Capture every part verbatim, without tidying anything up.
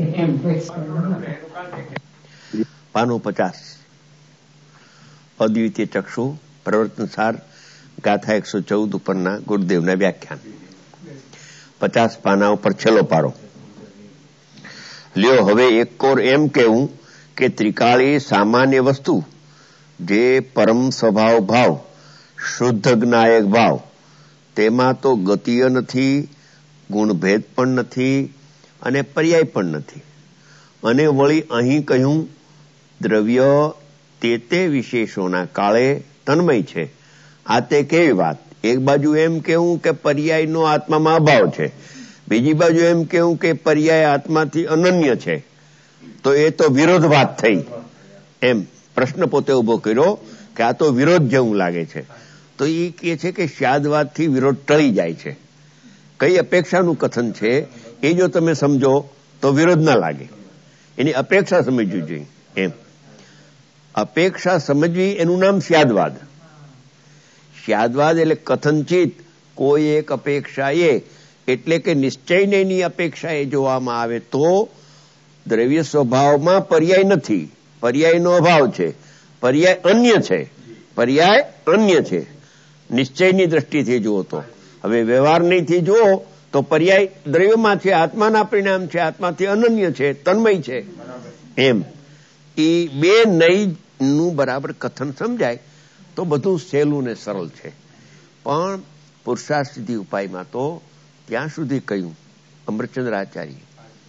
પાનું પચાસ અદ્વિતીય ચક્ષુ પ્રવર્તનસાર ગાથા એકસો ચૌદ ઉપરના ગુરુદેવના વ્યાખ્યાન પચાસ પાના ઉપર છેલ્લો પારો. લ્યો હવે એક કોર એમ કહેવું કે ત્રિકાળી સામાન્ય વસ્તુ જે પરમ સ્વભાવ ભાવ શુદ્ધ જ્ઞાયક ભાવ તેમાં તો ગતિય નથી, ગુણભેદ પણ નથી અને પર્યાય પણ નથી. અને વળી અહીં કહ્યું દ્રવ્ય તે તે વિશેષોના કાળે તન્મય છે. આ તે કેવી વાત? એક બાજુ એમ કેવું કે પર્યાયનો આત્મામાં અભાવ છે, બીજી બાજુ એમ કેવું કે પર્યાય આત્માથી અનન્ય છે. તો એ તો વિરોધ વાત થઈ. એમ પ્રશ્ન પોતે ઉભો કર્યો કે આ તો વિરોધ જેવું લાગે છે. તો એ કહે છે કે શાદવાદથી વિરોધ ટળી જાય છે. કઈ અપેક્ષાનું કથન છે એ જો તમે સમજો તો વિરોધ ના લાગે. એની અપેક્ષા સમજવી જોઈએ. એમ અપેક્ષા સમજવી એનું નામ શાદવાદ. શાદવાદ એટલે કથનચિત કોઈ એક અપેક્ષા એ એટલે કે નિશ્ચયની અપેક્ષા એ જોવામાં આવે તો દ્રવ્ય સ્વભાવમાં પર્યાય નથી, પર્યાયનો અભાવ છે, પર્યાય અન્ય છે, પર્યાય અન્ય છે નિશ્ચયની દ્રષ્ટિથી જુઓ તો. હવે વ્યવહારનીથી જુઓ તો પર્યાય દ્રવ્યમાં છે, આત્માના પરિણામ છે, આત્માથી અનન્ય છે, તન્મય છે. એમ એ બે નયનું બરાબર કથન સમજાય તો બધું સહેલું ને સરળ છે. પણ પુરુષાર્થ સિદ્ધિ ઉપાયમાં તો ત્યાં સુધી કહ્યું અમૃતચંદ્ર આચાર્ય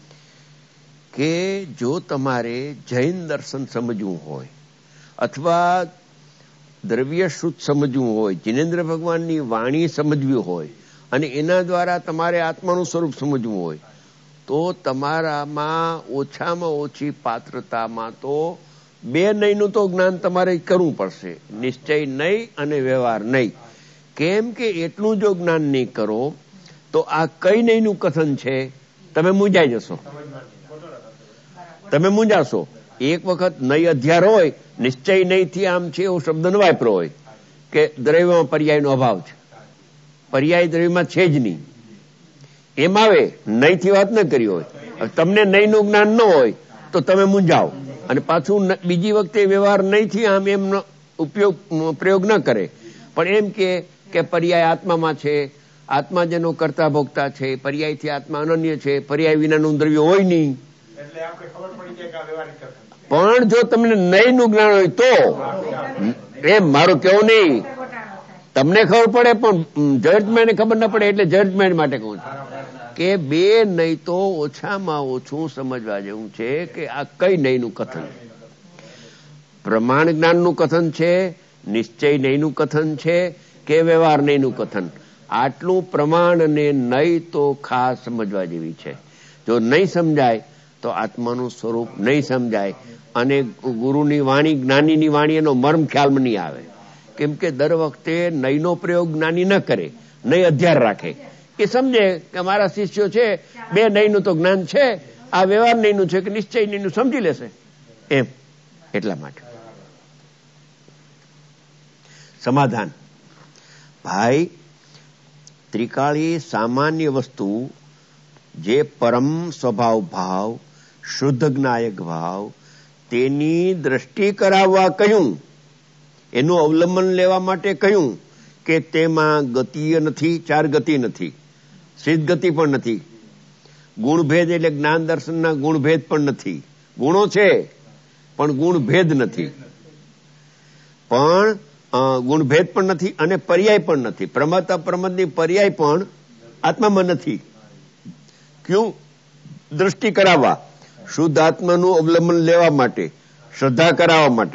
કે જો તમારે જૈન દર્શન સમજવું હોય અથવા દ્રવ્ય શુદ્ધ સમજવું હોય, જિનેન્દ્ર ભગવાનની વાણી સમજવી હોય અને એના દ્વારા તમારે આત્માનું સ્વરૂપ સમજવું હોય તો તમારામાં ઓછામાં ઓછી પાત્રતામાં તો બે નયનું તો જ્ઞાન તમારે કરવું પડશે, નિશ્ચય નય અને વ્યવહાર નય. કેમ કે એટલું જો જ્ઞાન નહીં કરો તો આ કઈ નયનું કથન છે તમે મૂંઝાઈ જશો, તમે મૂંઝાશો. એક વખત નય અધ્યાર હોય, નિશ્ચય નયથી આમ છે એવો શબ્દ ન વાપરો હોય કે દ્રવ્યમાં પર્યાયનો અભાવ છે, પર્યાય દ્રવ્યમાં છે જ નહીં એમ આવે, નયથી વાત ન કરી હોય. તમને નયનું જ્ઞાન ન હોય તો તમે મૂંઝાઓ અને પાછું બીજી વખતે વ્યવહાર નયથી આમ એમ ઉપયોગ પ્રયોગ ન કરે પણ એમ કે પર્યાય આત્મામાં છે, આત્મા જેનો કરતા ભોગતા છે, પર્યાયથી આત્મા અનન્ય છે, પર્યાય વિનાનું દ્રવ્ય હોય નહીં. પણ જો તમને નયનું જ્ઞાન હોય તો એમ મારું કેવું નહીં, તમને ખબર પડે પણ જજમેન્ટ ખબર ના પડે એટલે જજમેન્ટ માટે કહું છું કે બે નય તો ઓછામાં ઓછું સમજવા જેવું છે કે આ કઈ નયનું કથન. પ્રમાણ જ્ઞાનનું કથન છે, નિશ્ચય નયનું કથન છે કે વ્યવહાર નયનું કથન. આટલું પ્રમાણ અને નય તો ખાસ સમજવા જેવી છે. જો નહીં સમજાય તો આત્માનું સ્વરૂપ નહીં સમજાય અને ગુરુની વાણી, જ્ઞાનીની વાણી એનો મર્મ ખ્યાલમાં નહીં આવે. કેમ કે દર વખતે નયનો પ્રયોગ જ્ઞાની ન કરે, નય અધ્યાર રાખે. એ સમજે કે મારા શિષ્યો છે બે નયનું તો જ્ઞાન છે, આ વ્યવહાર નયનું છે કે નિશ્ચય નયનું સમજી લેશે એમ. એટલા માટે સમાધાન ભાઈ ત્રિકાળી સામાન્ય વસ્તુ જે પરમ સ્વભાવ ભાવ શુદ્ધ જ્ઞાયક ભાવ તેની દ્રષ્ટિ કરાવવા કહ્યું, એનું અવલંબન લેવા માટે કહ્યું કે તેમાં ગતિય નથી, ચાર ગતિ નથી, સિદ્ધ ગતિ પણ નથી, ગુણભેદ એટલે જ્ઞાન દર્શનના ગુણભેદ પણ નથી. ગુણો છે પણ ગુણભેદ નથી, પણ ગુણભેદ પણ નથી અને પર્યાય પણ નથી. પ્રમત અપ્રમતની પર્યાય પણ આત્મામાં નથી. ક્યું? દ્રષ્ટિ કરાવવા, શુદ્ધ આત્માનું અવલંબન લેવા માટે, શ્રદ્ધા કરાવવા માટે.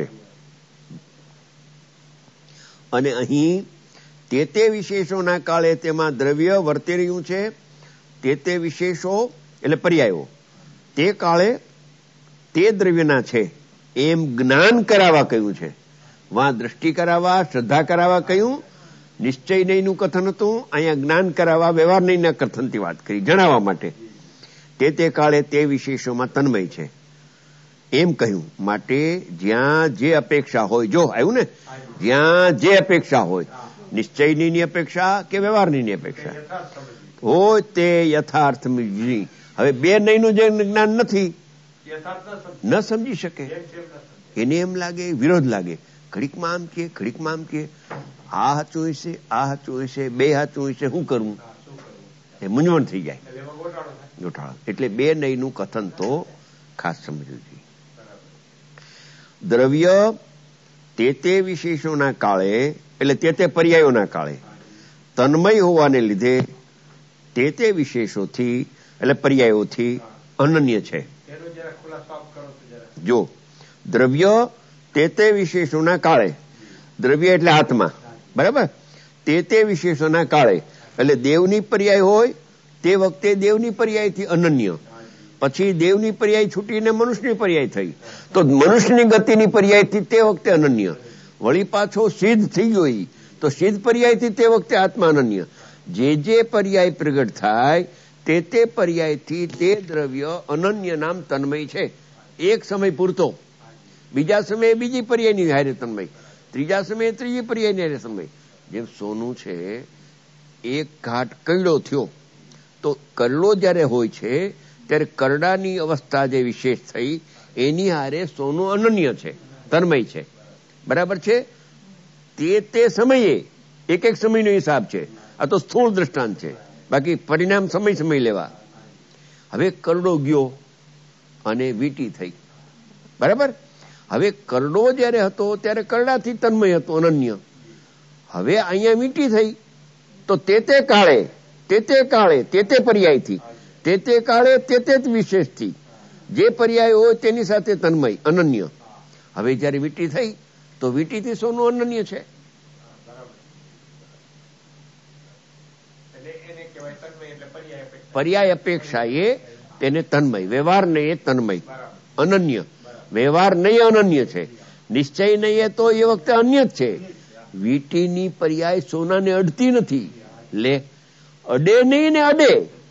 અને અહીં તે તે વિશેષોના કાળે તેમાં દ્રવ્ય વર્તી રહ્યું છે. તે તે વિશેષો એટલે પર્યાયો તે કાળે તે દ્રવ્યના છે એમ જ્ઞાન કરાવવા કહ્યું છે. વાં દ્રષ્ટિ કરાવવા, શ્રદ્ધા કરાવવા કહ્યું. નિશ્ચય નયનું કથન હતું, અહીંયા જ્ઞાન કરાવવા, વ્યવહાર નયના કથનથી વાત કરી, જણાવવા માટે. તે તે કાળે તે વિશેષોમાં તન્મય છે એમ કહ્યું. માટે જ્યાં જે અપેક્ષા હોય, જો આવ્યું ને, જ્યાં જે અપેક્ષા હોય, નિશ્ચયની અપેક્ષા કે વ્યવહારની અપેક્ષા હોય તે યથાર્થ હવે બે નયનું જે જ્ઞાન નથી ન સમજી શકે, એને એમ લાગે વિરોધ લાગે, ઘડીકમાં આમ કે ઘડીકમાં આમ કે, આ સાચું હશે આ સાચું હશે બે સાચું હશે, શું કરવું, એ મૂંઝવણ થઈ જાય, ગોઠાળો. એટલે બે નયનું કથન તો ખાસ સમજવું જોઈએ. દ્રવ્ય તે તે વિશેષોના કાળે, એટલે તે તે પર્યાયોના કાળે તન્મય હોવાને લીધે તે તે વિશેષોથી એટલે પર્યાયોથી અનન્ય છે. જો દ્રવ્ય તે તે વિશેષોના કાળે, દ્રવ્ય એટલે આત્મા, બરાબર, તે તે વિશેષોના કાળે એટલે દેવની પર્યાય હોય તે વખતે દેવની પર્યાયથી અનન્ય, પછી દેવની પર્યાય છૂટીને મનુષ્યની પર્યાય થઈ તો મનુષ્યની ગતિની પર્યાયથી તે વખતે અનન્ય, વળી પાછો સિદ્ધ થઈ ગયો તો સિદ્ધ પર્યાયથી તે વખતે આત્મા અનન્ય. જે જે પર્યાય પ્રગટ થાય તે તે પર્યાયથી તે દ્રવ્ય અનન્ય નામ તન્મય છે. એક સમય પૂરતો, બીજા સમયે બીજી પર્યાયની હારે તન્મય, ત્રીજા સમયે ત્રીજી પર્યાયની હારે તન્મય. જેમ સોનું છે, એક ઘાટ કરડો થયો તો કરડો જયારે હોય છે ત્યારે કરડાની અવસ્થા જે વિશેષ થઈ એની હારે સોનું અનન્ય છે, તન્મય છે, બરાબર છે. તે તે સમયે એક એક સમયનો હિસાબ છે. આ તો સ્થૂળ દ્રષ્ટાંત છે, બાકી પરિણામ સમય સમય લેવા. હવે કરડો ગયો અને વીટી થઈ, બરાબર. હવે કરડો જયારે હતો ત્યારે કરડાથી તન્મય હતો અનન્ય. હવે અહીંયા વીટી થઈ તો તે તે કાળે તે તે કાળે તે તે પર્યાયથી તે તે કાળે તે તે વિશેષથી જે પર્યાય હોય તેની સાથે તન્મય અનન્ય. હવે જયારે વીટી થઈ તો વીટીથી સોનું અનન્ય છે. પર્યાય અપેક્ષા એ તેને તન્મય, વ્યવહાર નહીં એ તન્મય, અનન્ય. વ્યવહાર નહીં અનન્ય છે, નિશ્ચય નહીં એ તો એ વખતે અન્ય જ છે. વીટીની પર્યાય સોનાને અડતી નથી, લે અડે નહીં ને અડે,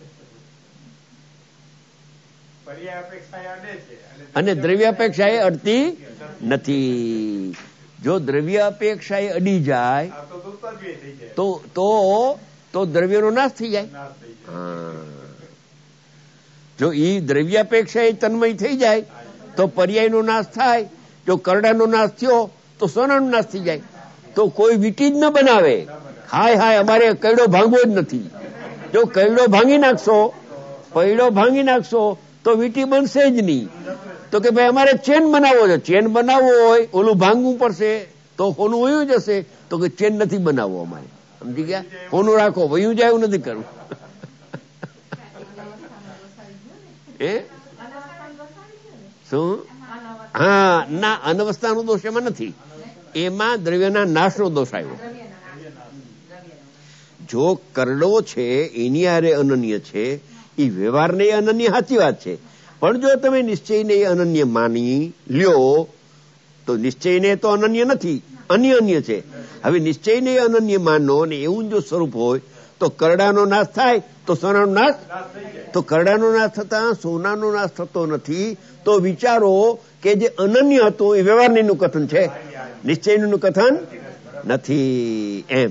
અને દ્રવ્ય અપેક્ષા એ અડતી નથી. જો દ્રવ્ય અપેક્ષા એ અડી જાય તો તો તો દ્રવ્યનો નાશ થઈ જાય. જો ઈ દ્રવ્ય અપેક્ષા એ તન્મય થઈ જાય તો પર્યાયનો નાશ થાય. જો કરડાનો નાશ થયો તો સોનાનો નાશ થઈ જાય. તો કોઈ વીટી જ ન બનાવે, હાય હાય અમારે કૈડો ભાંગવો જ નથી. જો કૈડો ભાંગી નાખશો, પૈડો ભાંગી નાખશો તો વીટી બનશે જ નહીં. તો કે ભાઈ અમારે ચેન બનાવવો છે, ચેન બનાવવો હોય ઓલું ભાંગવું પડશે તો હોનું વયું જશે. તો કે ચેન નથી બનાવવો અમારે, સમજી ગયા, હોનું રાખો, વયું જાય એવું નથી કરવું. એ શું? હા, ના, અનવસ્થાનો દોષ એમાં નથી, એમાં દ્રવ્યના નાશનો દોષ આવ્યો. જો કરડો છે એની હારે અનન્ય છે, એ વ્યવહારને અનન્ય સાચી વાત છે, પણ જો તમે નિશ્ચયને અનન્ય માની લ્યો તો નિશ્ચયને તો અનન્ય નથી, અન્ય અન્ય છે. હવે નિશ્ચયને અનન્ય માનો ને એવું જો સ્વરૂપ હોય તો કરડાનો નાશ થાય તો સોનાનો નાશ, તો કરડાનો નાશ થતા સોનાનો નાશ થતો નથી. તો વિચારો કે જે અનન્ય હતું એ વ્યવહારનું કથન છે, નિશ્ચયનું કથન નથી. એમ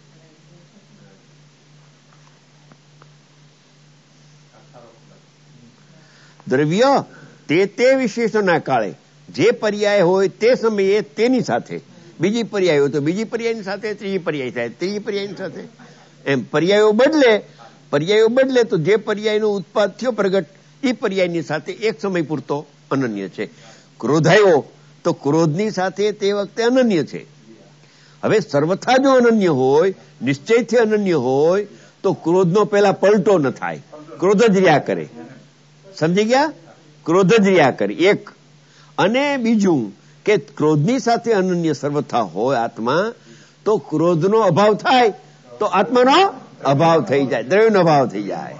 દ્રવ્ય તે તે વિશેષોના કાળે જે પર્યાય હોય તે સમયે તેની સાથે બીજી પર્યાય હોય તો બીજી પર્યાયની સાથે ત્રીજી પર્યાય થાય ત્રીજી પર્યાયની સાથે. એમ પર્યાયો બદલે પર્યાયો બદલે તો જે પર્યાયનો ઉત્પાદ થયો પ્રગટ એ પર્યાયની સાથે એક સમય પૂરતો અનન્ય છે. ક્રોધ આવ્યો તો ક્રોધની સાથે તે વખતે અનન્ય છે. હવે સર્વથા જો અનન્ય હોય, નિશ્ચયથી અનન્ય હોય તો ક્રોધનો પેલા પલટો ન થાય, ક્રોધ જ રહ્યા કરે. સમજી ગયા? ક્રોધ જ રહ્યા કરે એક. અને બીજું કે ક્રોધની સાથે અનન્ય સર્વથા હોય આત્મા તો ક્રોધનો અભાવ થાય તો આત્માનો અભાવ થઈ જાય, દ્રવ્યનો અભાવ થઈ જાય.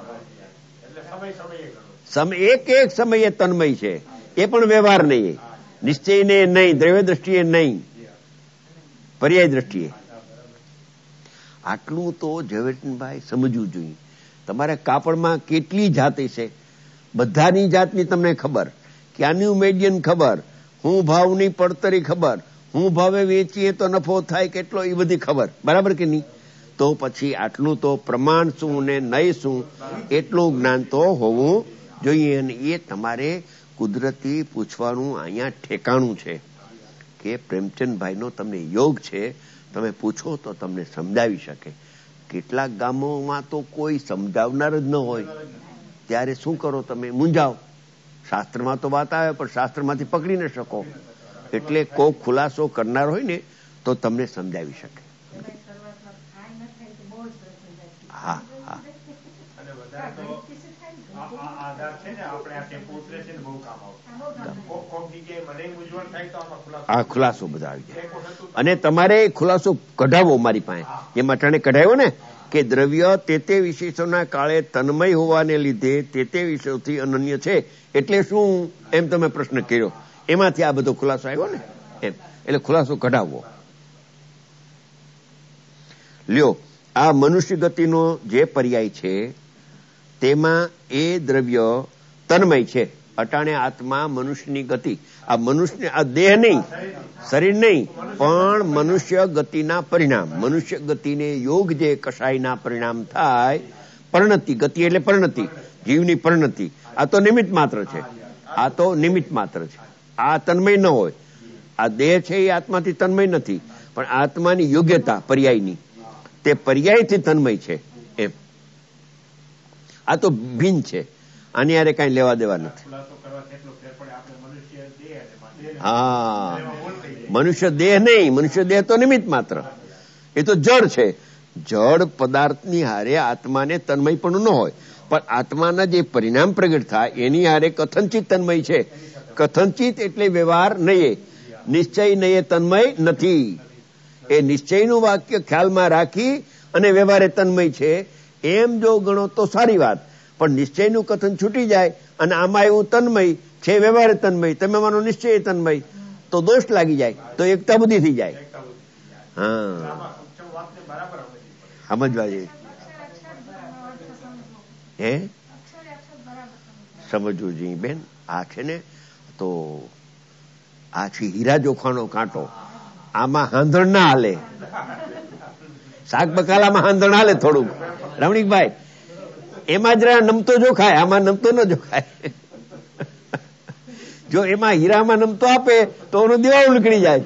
એક એક સમયે તન્મય છે, એ પણ વ્યવહાર નહીં, નિશ્ચયને નહીં, દ્રવ્ય દ્રષ્ટિએ નહીં, પર્યાય દ્રષ્ટિએ. આટલું તો ઝવેરચંદભાઈ સમજવું જોઈએ. તમારે કાપડમાં કેટલી જાતિ છે, બધાની જાતની તમને ખબર, ક્યાંનું મીડિયન ખબર, હું ભાવની પડતરી ખબર, હું ભાવે વેચીએ તો નફો થાય કેટલો એ બધી ખબર, બરાબર કે નહીં? તો પછી આટલું તો પ્રમાણ શું ને નય શું એટલું જ્ઞાન તો હોવું જોઈએ. અને એ તમારે કુદરતી પૂછવાનું અહીંયા ઠેકાણું છે કે પ્રેમચંદભાઈનો તમને યોગ છે, તમે પૂછો તો તમને સમજાવી શકે. કેટલાક ગામોમાં તો કોઈ સમજાવનાર જ ન હોય, ત્યારે શું કરો તમે? મૂંઝાવ. શાસ્ત્રમાં તો વાત આવે પણ શાસ્ત્રમાંથી પકડી ન શકો, એટલે કોઈ ખુલાસો કરનાર હોય ને તો તમને સમજાવી શકે. હા હા આ ખુલાસો બધા આવી જાય. અને તમારે ખુલાસો કઢાવો મારી પાસે, એમ અટાણે કઢાવ્યો ને કે દ્રવ્ય તે તે વિશેષોના કાળે તન્મય હોવાને લીધે તે તે વિષયોથી અનન્ય છે. એટલે શું એમ તમે પ્રશ્ન કર્યો, એમાંથી આ બધો ખુલાસો આવ્યો ને એમ. એટલે ખુલાસો કઢાવવો. લ્યો, આ મનુષ્ય ગતિનો જે પર્યાય છે તેમાં એ દ્રવ્ય તન્મય છે. અટાણે આત્મા મનુષ્યની ગતિ, આ મનુષ્ય, આ દેહ નહીં, શરીર નહીં, પણ મનુષ્ય ગતિના પરિણામ, મનુષ્ય ગતિને યોગ જે કસાયના પરિણામ થાય, પરિણતિ, ગતિ એટલે પરિણતિ, જીવની પરિણતિ, આ તો નિમિત્ત માત્ર છે. આ તો નિમિત્ત માત્ર છે. આ તન્મય ન હોય. આ દેહ છે એ આત્માથી તન્મય નથી, પણ આત્માની યોગ્યતા પર્યાયની, તે પર્યાયથી તન્મય છે એમ. આ તો ભિન્ન છે, આની હારે કઈ લેવા દેવા નથી. હા, મનુષ્ય દેહ નહીં, મનુષ્ય દેહ તો નિમિત્ત માત્ર, એ તો જડ છે. જડ પદાર્થની હારે આત્માને તન્મય પણ ન હોય, પણ આત્માના જે પરિણામ પ્રગટ થાય એની હારે કથનચિત તન્મય છે. કથનચિત એટલે વ્યવહાર નહીં, નિશ્ચય નહીં તન્મય નથી. એ નિશ્ચયનું વાક્ય ખ્યાલમાં રાખી અને વ્યવહારે તન્મય છે એમ જો ગણો તો સારી વાત. પણ નિશ્ચયનું કથન છૂટી જાય અને આમાં એવું તન્મય છે, વ્યવહારે તન્મય, તમે માનો નિશ્ચય તન્મય, તો દોષ લાગી જાય, તો એકતા બુદ્ધિ થઈ જાય. હા, સમજવા જઈએ. હે સમજવું જોઈએ બેન. આ છે ને તો આ છે હીરા જોખાનો કાંટો. આમાં હાંધણ ના હાલે, શાક બકાલામાં હાંધણ હાલે થોડુંક, રમણીકભાઈ, એમાં જરા નમતો જોખાય, આમાં નમતો ન જોખાય. જો એમાં હીરામાં નમતો આપે તો એનું દિવાળું નીકળી જાય.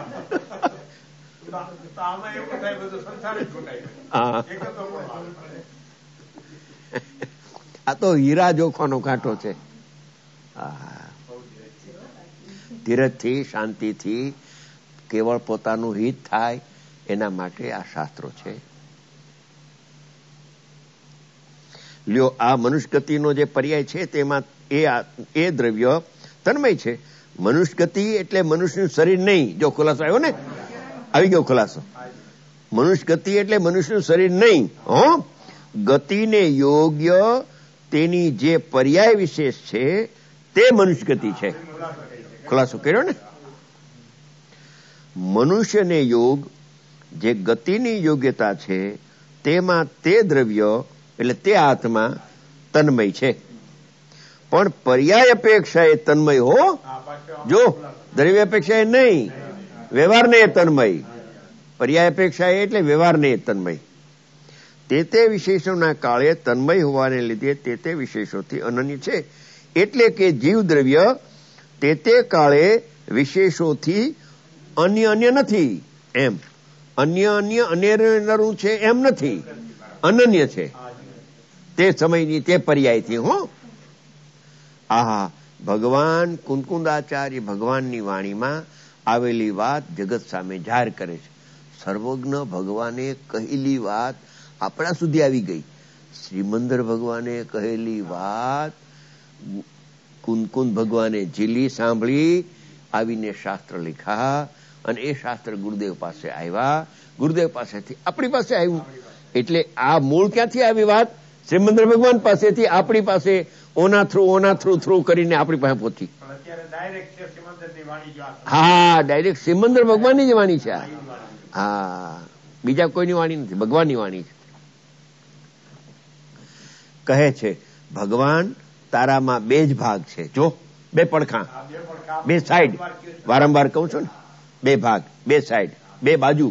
આ તો હીરા જોખવાનો કાંટો છે. ધીરજથી, શાંતિથી, કેવળ પોતાનું હિત થાય એના માટે આ શાસ્ત્રો છે. લ્યો, આ મનુષ્ય ગતિનો જે પર્યાય છે તેમાં એ એ દ્રવ્ય તન્મય છે. મનુષ્ય ગતિ એટલે મનુષ્યનું શરીર નહીં. જો ખુલાસો આવ્યો ને, આવી ગયો ખુલાસો. મનુષ્ય ગતિ એટલે મનુષ્યનું શરીર નહીં. હો, ગતિને યોગ્ય તેની જે પર્યાય વિશેષ છે તે મનુષ્ય ગતિ છે. ખુલાસો કર્યો ને. મનુષ્યને યોગ જે ગતિની યોગ્યતા છે તેમાં તે દ્રવ્ય એટલે તે આત્મા તન્મય છે. પણ પર્યાય અપેક્ષા એ તન્મય હો. જો દ્રવ્ય અપેક્ષા એ નહીં, વ્યવહાર ને તન્મય. પર્યાય અપેક્ષા એટલે વ્યવહાર ને તન્મય. તે તે વિશેષોના કાળે તન્મય હોવાને લીધે તે તે વિશેષોથી અનન્ય છે. એટલે કે જીવ દ્રવ્ય તે તે કાળે વિશેષોથી અન્ય અન્ય નથી. એમ અન્ય અન્ય અનેરું છે એમ નથી, અનન્ય છે તે સમયની તે પર્યાયથી. હો, આહા, ભગવાન કુંકુંદાચાર્ય ભગવાનની વાણીમાં આવેલી વાત જગત સામે જાહેર કરે છે. સર્વજ્ઞ ભગવાને કહેલી વાત આપણા સુધી આવી ગઈ. શ્રીમંદર ભગવાને કહેલી વાત કુંકુંદ ભગવાને ઝીલી, સાંભળી, આવીને શાસ્ત્ર લખ્યા અને એ શાસ્ત્ર ગુરુદેવ પાસે આવ્યા. ગુરુદેવ પાસેથી આપણી પાસે આવ્યું. એટલે આ મૂળ ક્યાંથી આવી વાત? શ્રીમંદર ભગવાન પાસેથી આપણી પાસે ઓના થ્રુ ઓના થ્રુ થ્રુ કરીને આપણી પાસે પહોંચી. હા, ડાયરેક્ટ શ્રીમંદર ભગવાનની જ વાણી છે. હા, બીજા કોઈની વાણી નથી, ભગવાનની વાણી છે. કહે છે ભગવાન તારામાં બે જ ભાગ છે. જો બે પડખા, બે સાઈડ, વારંવાર કહું છું ને, બે ભાગ, બે સાઈડ, બે બાજુ.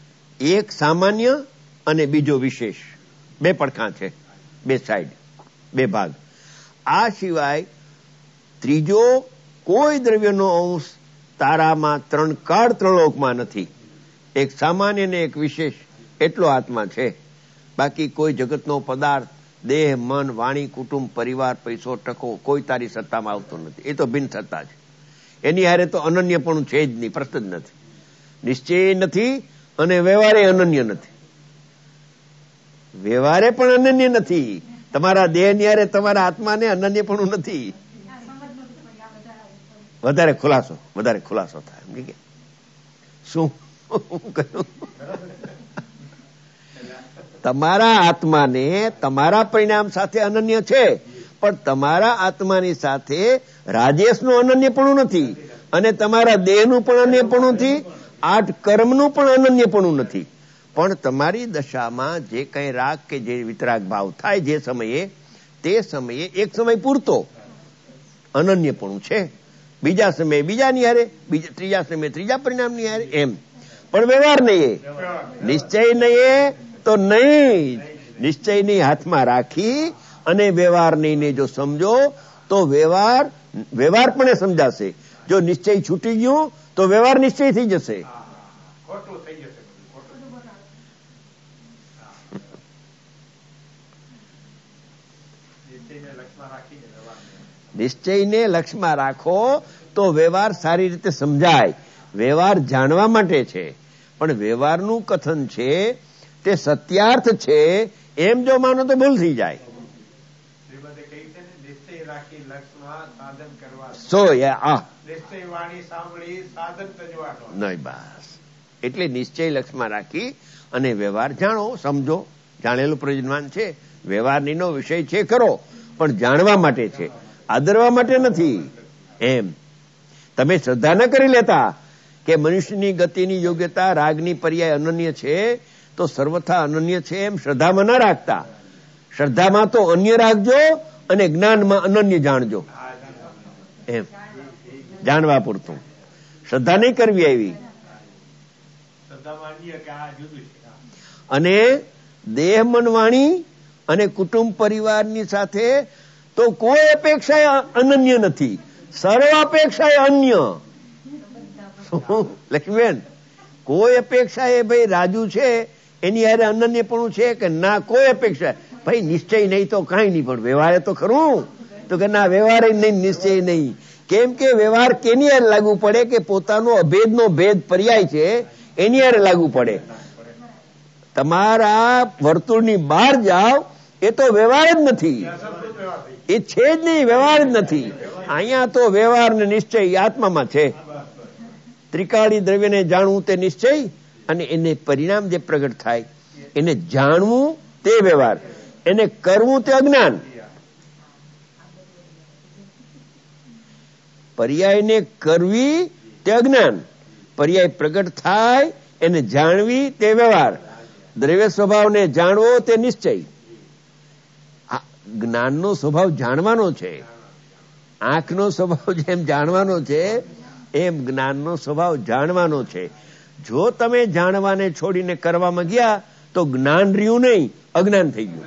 એક સામાન્ય અને બીજો વિશેષ. બે પડખા છે, બે સાઈડ. બે ભાગ. આ સિવાય ત્રીજો કોઈ દ્રવ્યનો અંશ તારામાં ત્રણ કાળ ત્રણલોકમાં નથી. એક સામાન્ય ને એક વિશેષ એટલો આત્મા છે. બાકી કોઈ જગતનો પદાર્થ, દેહ, મન, વાણી, કુટુંબ, પરિવાર, પૈસો, ટકો કોઈ તારી સત્તામાં આવતો નથી. એ તો બિન સત્તા છે. એની હારે તો અનન્યપણું છે જ નહીં, પ્રશ્ન જ નથી. નિશ્ચય નથી અને વ્યવહારે અનન્ય નથી. વ્યવહારે પણ અનન્ય નથી. તમારા દેહની હારે તમારા આત્માને અનન્યપણું નથી. વધારે ખુલાસો વધારે ખુલાસો થાય એમ કે શું કહ્યું? તમારા આત્માને તમારા પરિણામ સાથે અનન્ય છે, પણ તમારા આત્માની સાથે રાજેશનું અનન્યપણું નથી અને તમારા દેહનું પણ અનન્યપણું નથી, આઠ કર્મનું પણ અનન્યપણું નથી. પણ તમારી દશામાં જે કઈ રાગ કે જે વિતરાગ ભાવ થાય જે સમયે, તે સમયે એક સમય પૂરતો અનન્યપણું છે. બીજા સમયે બીજાની હારે, બીજા ત્રીજા સમયે ત્રીજા પરિણામની હારે એમ. પણ વ્યવહાર નહીં, નિશ્ચય નહીં તો નહીં. નિશ્ચયની હાથમાં રાખી અને વ્યવહાર નહીં જો સમજો તો વ્યવહાર વ્યવહાર પણ સમજાશે. જો નિશ્ચય છૂટી ગયું તો વ્યવહાર નિશ્ચય થઈ જશે. નિશ્ચયને લક્ષમાં રાખો તો વ્યવહાર સારી રીતે સમજાય. વ્યવહાર જાણવા માટે છે, પણ વ્યવહારનું કથન છે તે સત્યાર્થ છે એમ જો માનો તો ભૂલ થઈ જાય. સો આ નહીં બસ. એટલે નિશ્ચય લક્ષમાં રાખી અને વ્યવહાર જાણો, સમજો. જાણેલું પ્રયોજનવાન છે. વ્યવહારનો વિષય છે ખરો, પણ જાણવા માટે છે, આદરવા માટે નથી. એમ તમે શ્રદ્ધા ન કરી લેતા કે મનુષ્યની ગતિની યોગ્યતા રાગની પર્યાય અનન્ય છે તો સર્વથા અનન્ય છે એમ શ્રદ્ધામાં ન રાખતા. શ્રદ્ધામાં તો અન્ય રાખજો અને જ્ઞાનમાં અનન્ય જાણજો. એમ જાણવા પૂરતું શ્રદ્ધા નહીં કરવી આવી. અને દેહ, મન, વાણી અને કુટુંબ પરિવારની સાથે તો કોઈ અપેક્ષા અનન્ય નથી, સર્વ અપેક્ષા અન્ય. લક્ષ્મીબેન, કોઈ અપેક્ષા એ ભાઈ રાજુ છે એની હારે અનન્યપણું છે કે ના? કોઈ અપેક્ષા ભાઈ નિશ્ચય નહીં તો કઈ નહીં, પણ વ્યવહારે તો ખરું. તો કે ના, વ્યવહાર નહીં, નિશ્ચય નહીં. કેમ કે વ્યવહાર કેની હારે લાગુ પડે કે પોતાનો અભેદનો ભેદ પર્યાય છે એની હારે લાગુ પડે. તમારા વર્તુળની બહાર જાઓ એ તો વ્યવહાર જ નથી, એ છે જ નહીં, વ્યવહાર જ નથી. અહીંયા તો વ્યવહાર ને નિશ્ચય આત્મામાં છે. ત્રિકાળી દ્રવ્યને જાણવું તે નિશ્ચય, અને એને પરિણામ જે પ્રગટ થાય એને જાણવું તે વ્યવહાર, એને કરવું તે અજ્ઞાન. પર્યાયને કરવી તે અજ્ઞાન, પર્યાય પ્રગટ થાય એને જાણવી તે વ્યવહાર, દ્રવ્ય સ્વભાવને જાણવો તે નિશ્ચય. જ્ઞાનનો સ્વભાવ જાણવાનો છે. આંખનો સ્વભાવ જેમ જાણવાનો છે એમ જ્ઞાનનો સ્વભાવ જાણવાનો છે. જો તમે જાણવાને છોડીને કરવામાં ગયા તો જ્ઞાન રહ્યું નહીં, અજ્ઞાન થઈ ગયું.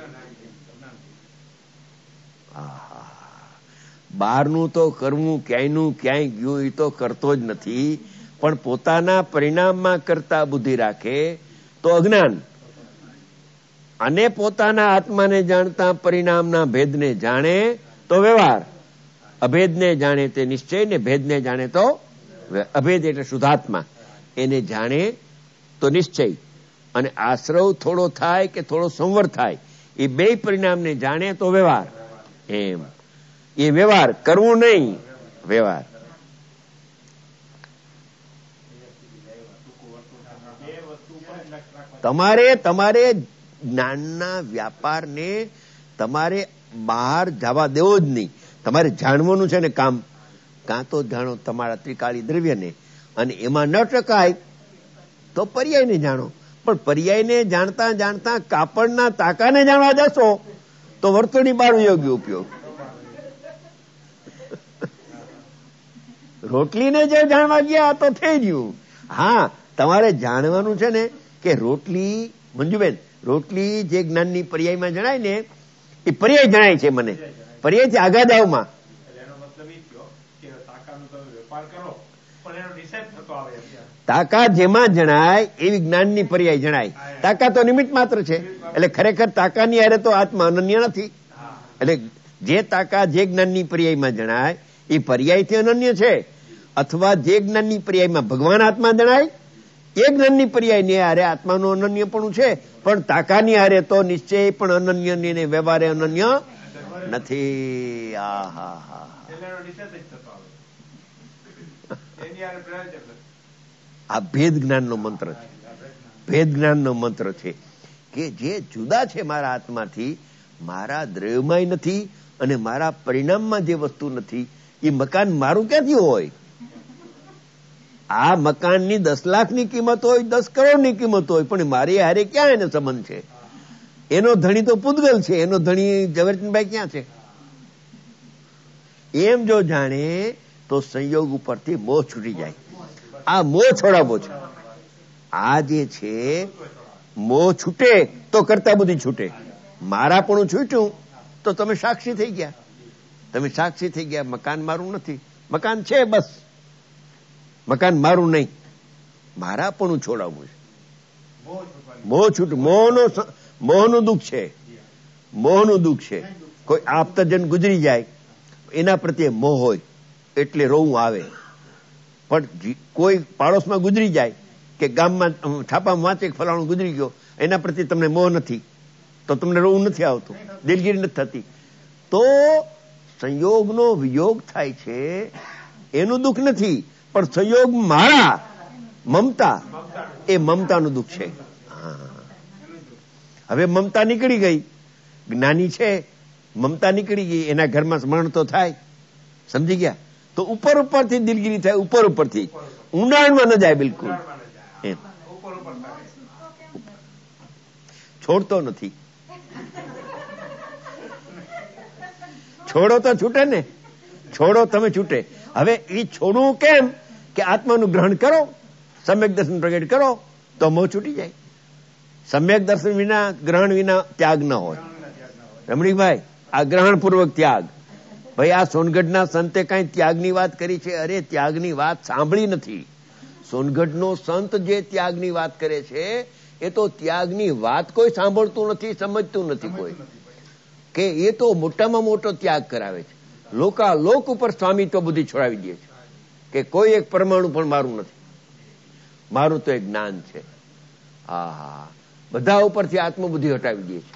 બહારનું તો કરવું ક્યાંયનું ક્યાંય ગયું એ તો કરતો જ નથી, પણ પોતાના પરિણામમાં કરતા બુદ્ધિ રાખે તો અજ્ઞાન, અને પોતાના આત્માને જાણતા પરિણામના ભેદને જાણે તો વ્યવહાર. અભેદને જાણે તે નિશ્ચય, ને ભેદને જાણે તો અભેદ એટલે શુદ્ધાત્મા, એને જાણે તો નિશ્ચય. અને આશ્રવ થોડો થાય કે થોડો સંવર થાય, એ બે પરિણામને જાણે તો વ્યવહાર. એમ એ વ્યવહાર, કરવું નહીં, વ્યવહાર. તમારે તમારે જ્ઞાનના વ્યાપારને તમારે બહાર જવા દેવો જ નહીં. તમારે જાણવાનું છે ને કામ. કાં તો જાણો તમારા ત્રિકાળી દ્રવ્યને, અને એમાં ન ટકાય તો પર્યાયને જાણો. પણ પર્યાયને જાણતા જાણતા કાપડના તાકાને જાણવા જશો તો વર્તુળની બહાર યોગ્ય ઉપયોગ. રોટલીને જે જાણવા ગયા તો થઈ ગયું. હા, તમારે જાણવાનું છે ને કે રોટલી, મંજુબેન, રોટલી જે જ્ઞાનની પર્યાયમાં જણાય ને એ પર્યાય જણાય છે મને, પર્યાયથી આગા જાવમાં તાકાત જેમાં જણાય એવી જ્ઞાનની પર્યાય જણાય. તાકાત તો નિમિત્ત માત્ર છે, એટલે ખરેખર તાકાતની હારે તો આત્મા અનન્ય નથી. એટલે જે તાકાત જે જ્ઞાનની પર્યાયમાં જણાય એ પર્યાયથી અનન્ય છે, અથવા જે જ્ઞાનની પર્યાયમાં ભગવાન આત્મા જણાય એ જ્ઞાનની પર્યાયની હારે આત્માનું અનન્યપણું છે, પણ તાકાની હારે તો નિશ્ચય પણ અનન્ય ને વ્યવહારે અનન્ય નથી. આ હા હા આ ભેદ જ્ઞાનનો મંત્ર છે. ભેદ જ્ઞાનનો મંત્ર છે કે જે જુદા છે મારા આત્માથી, મારા દ્રવ્યમાં નથી અને મારા પરિણામમાં જે વસ્તુ નથી, એ મકાન મારું ક્યાંથી હોય? આ મકાનની દસ લાખની કિંમત હોય, દસ કરોડની કિંમત હોય, પણ મારી હારે ક્યાં એને સંબંધ છે? એનો ધણી તો પૂતગલ છે, એનો ધણી ઝવેરચંદભાઈ ક્યાં છે? એમ જો જાણે તો સંયોગ ઉપરથી મોહ છૂટી જાય. આ મોહ છોડાવવો છે. આ જે છે મોહ છૂટે તો કરતા બુદ્ધિ છૂટે. મારા પણ છૂટ્યું તો તમે સાક્ષી થઈ ગયા. તમે સાક્ષી થઈ ગયા, મકાન મારું નથી, મકાન છે બસ, મકાન મારું નહીં. મારા પણ છોડાવવું છે. મોહ છૂટ મોહનો મોહનું દુઃખ છે. મોહનું દુઃખ છે. કોઈ આપતજન ગુજરી જાય એના પ્રત્યે મોહ હોય એટલે રોવું આવે, પણ કોઈ પાડોશમાં ગુજરી જાય કે ગામમાં છાપામાં વાંચે ફલાણું ગુજરી ગયો, એના પ્રત્યે તમને મોહ નથી તો તમને રોવું નથી આવતું, દિલગીરી નથી થતી. તો સંયોગનો વિયોગ થાય છે એનું દુઃખ નથી, પણ સંયોગ મારા મમતા, એ મમતાનું દુઃખ છે. હવે મમતા નીકળી ગઈ, જ્ઞાની છે, મમતા નીકળી ગઈ, એના ઘરમાં સ્મરણ તો થાય, સમજી ગયા? તો ઉપર ઉપરથી દિલગીરી થાય, ઉપર ઉપરથી, ઊંડાણમાં ન જાય બિલકુલ. એમ છોડતો નથી. છોડો તો છૂટે ને, છોડો તમે છૂટે. હવે એ છોડવું કેમ? કે આત્માનું ગ્રહણ કરો, સમ્યક દર્શન પ્રગટ કરો તો મોહ છૂટી જાય. સમ્યક દર્શન વિના, ગ્રહણ વિના ત્યાગ ન હોય. રમણીકભાઈ, આ ગ્રહણ પૂર્વક ત્યાગ. ભાઈ આ સોનગઢના સંતે કઈ ત્યાગની વાત કરી છે? અરે ત્યાગની વાત સાંભળી નથી. સોનગઢનો સંત જે ત્યાગની વાત કરે છે એ તો ત્યાગની વાત કોઈ સાંભળતું નથી, સમજતું નથી કોઈ, કે એ તો મોટામાં મોટો ત્યાગ કરાવે છે. લોકા લોક ઉપર સ્વામિત્વ બુદ્ધિ છોડાવી દે છે કે કોઈ એક પરમાણુ પણ મારું નથી, મારું તો એક જ્ઞાન છે. હા હા, બધા ઉપરથી આત્મબુદ્ધિ હટાવી દે છે.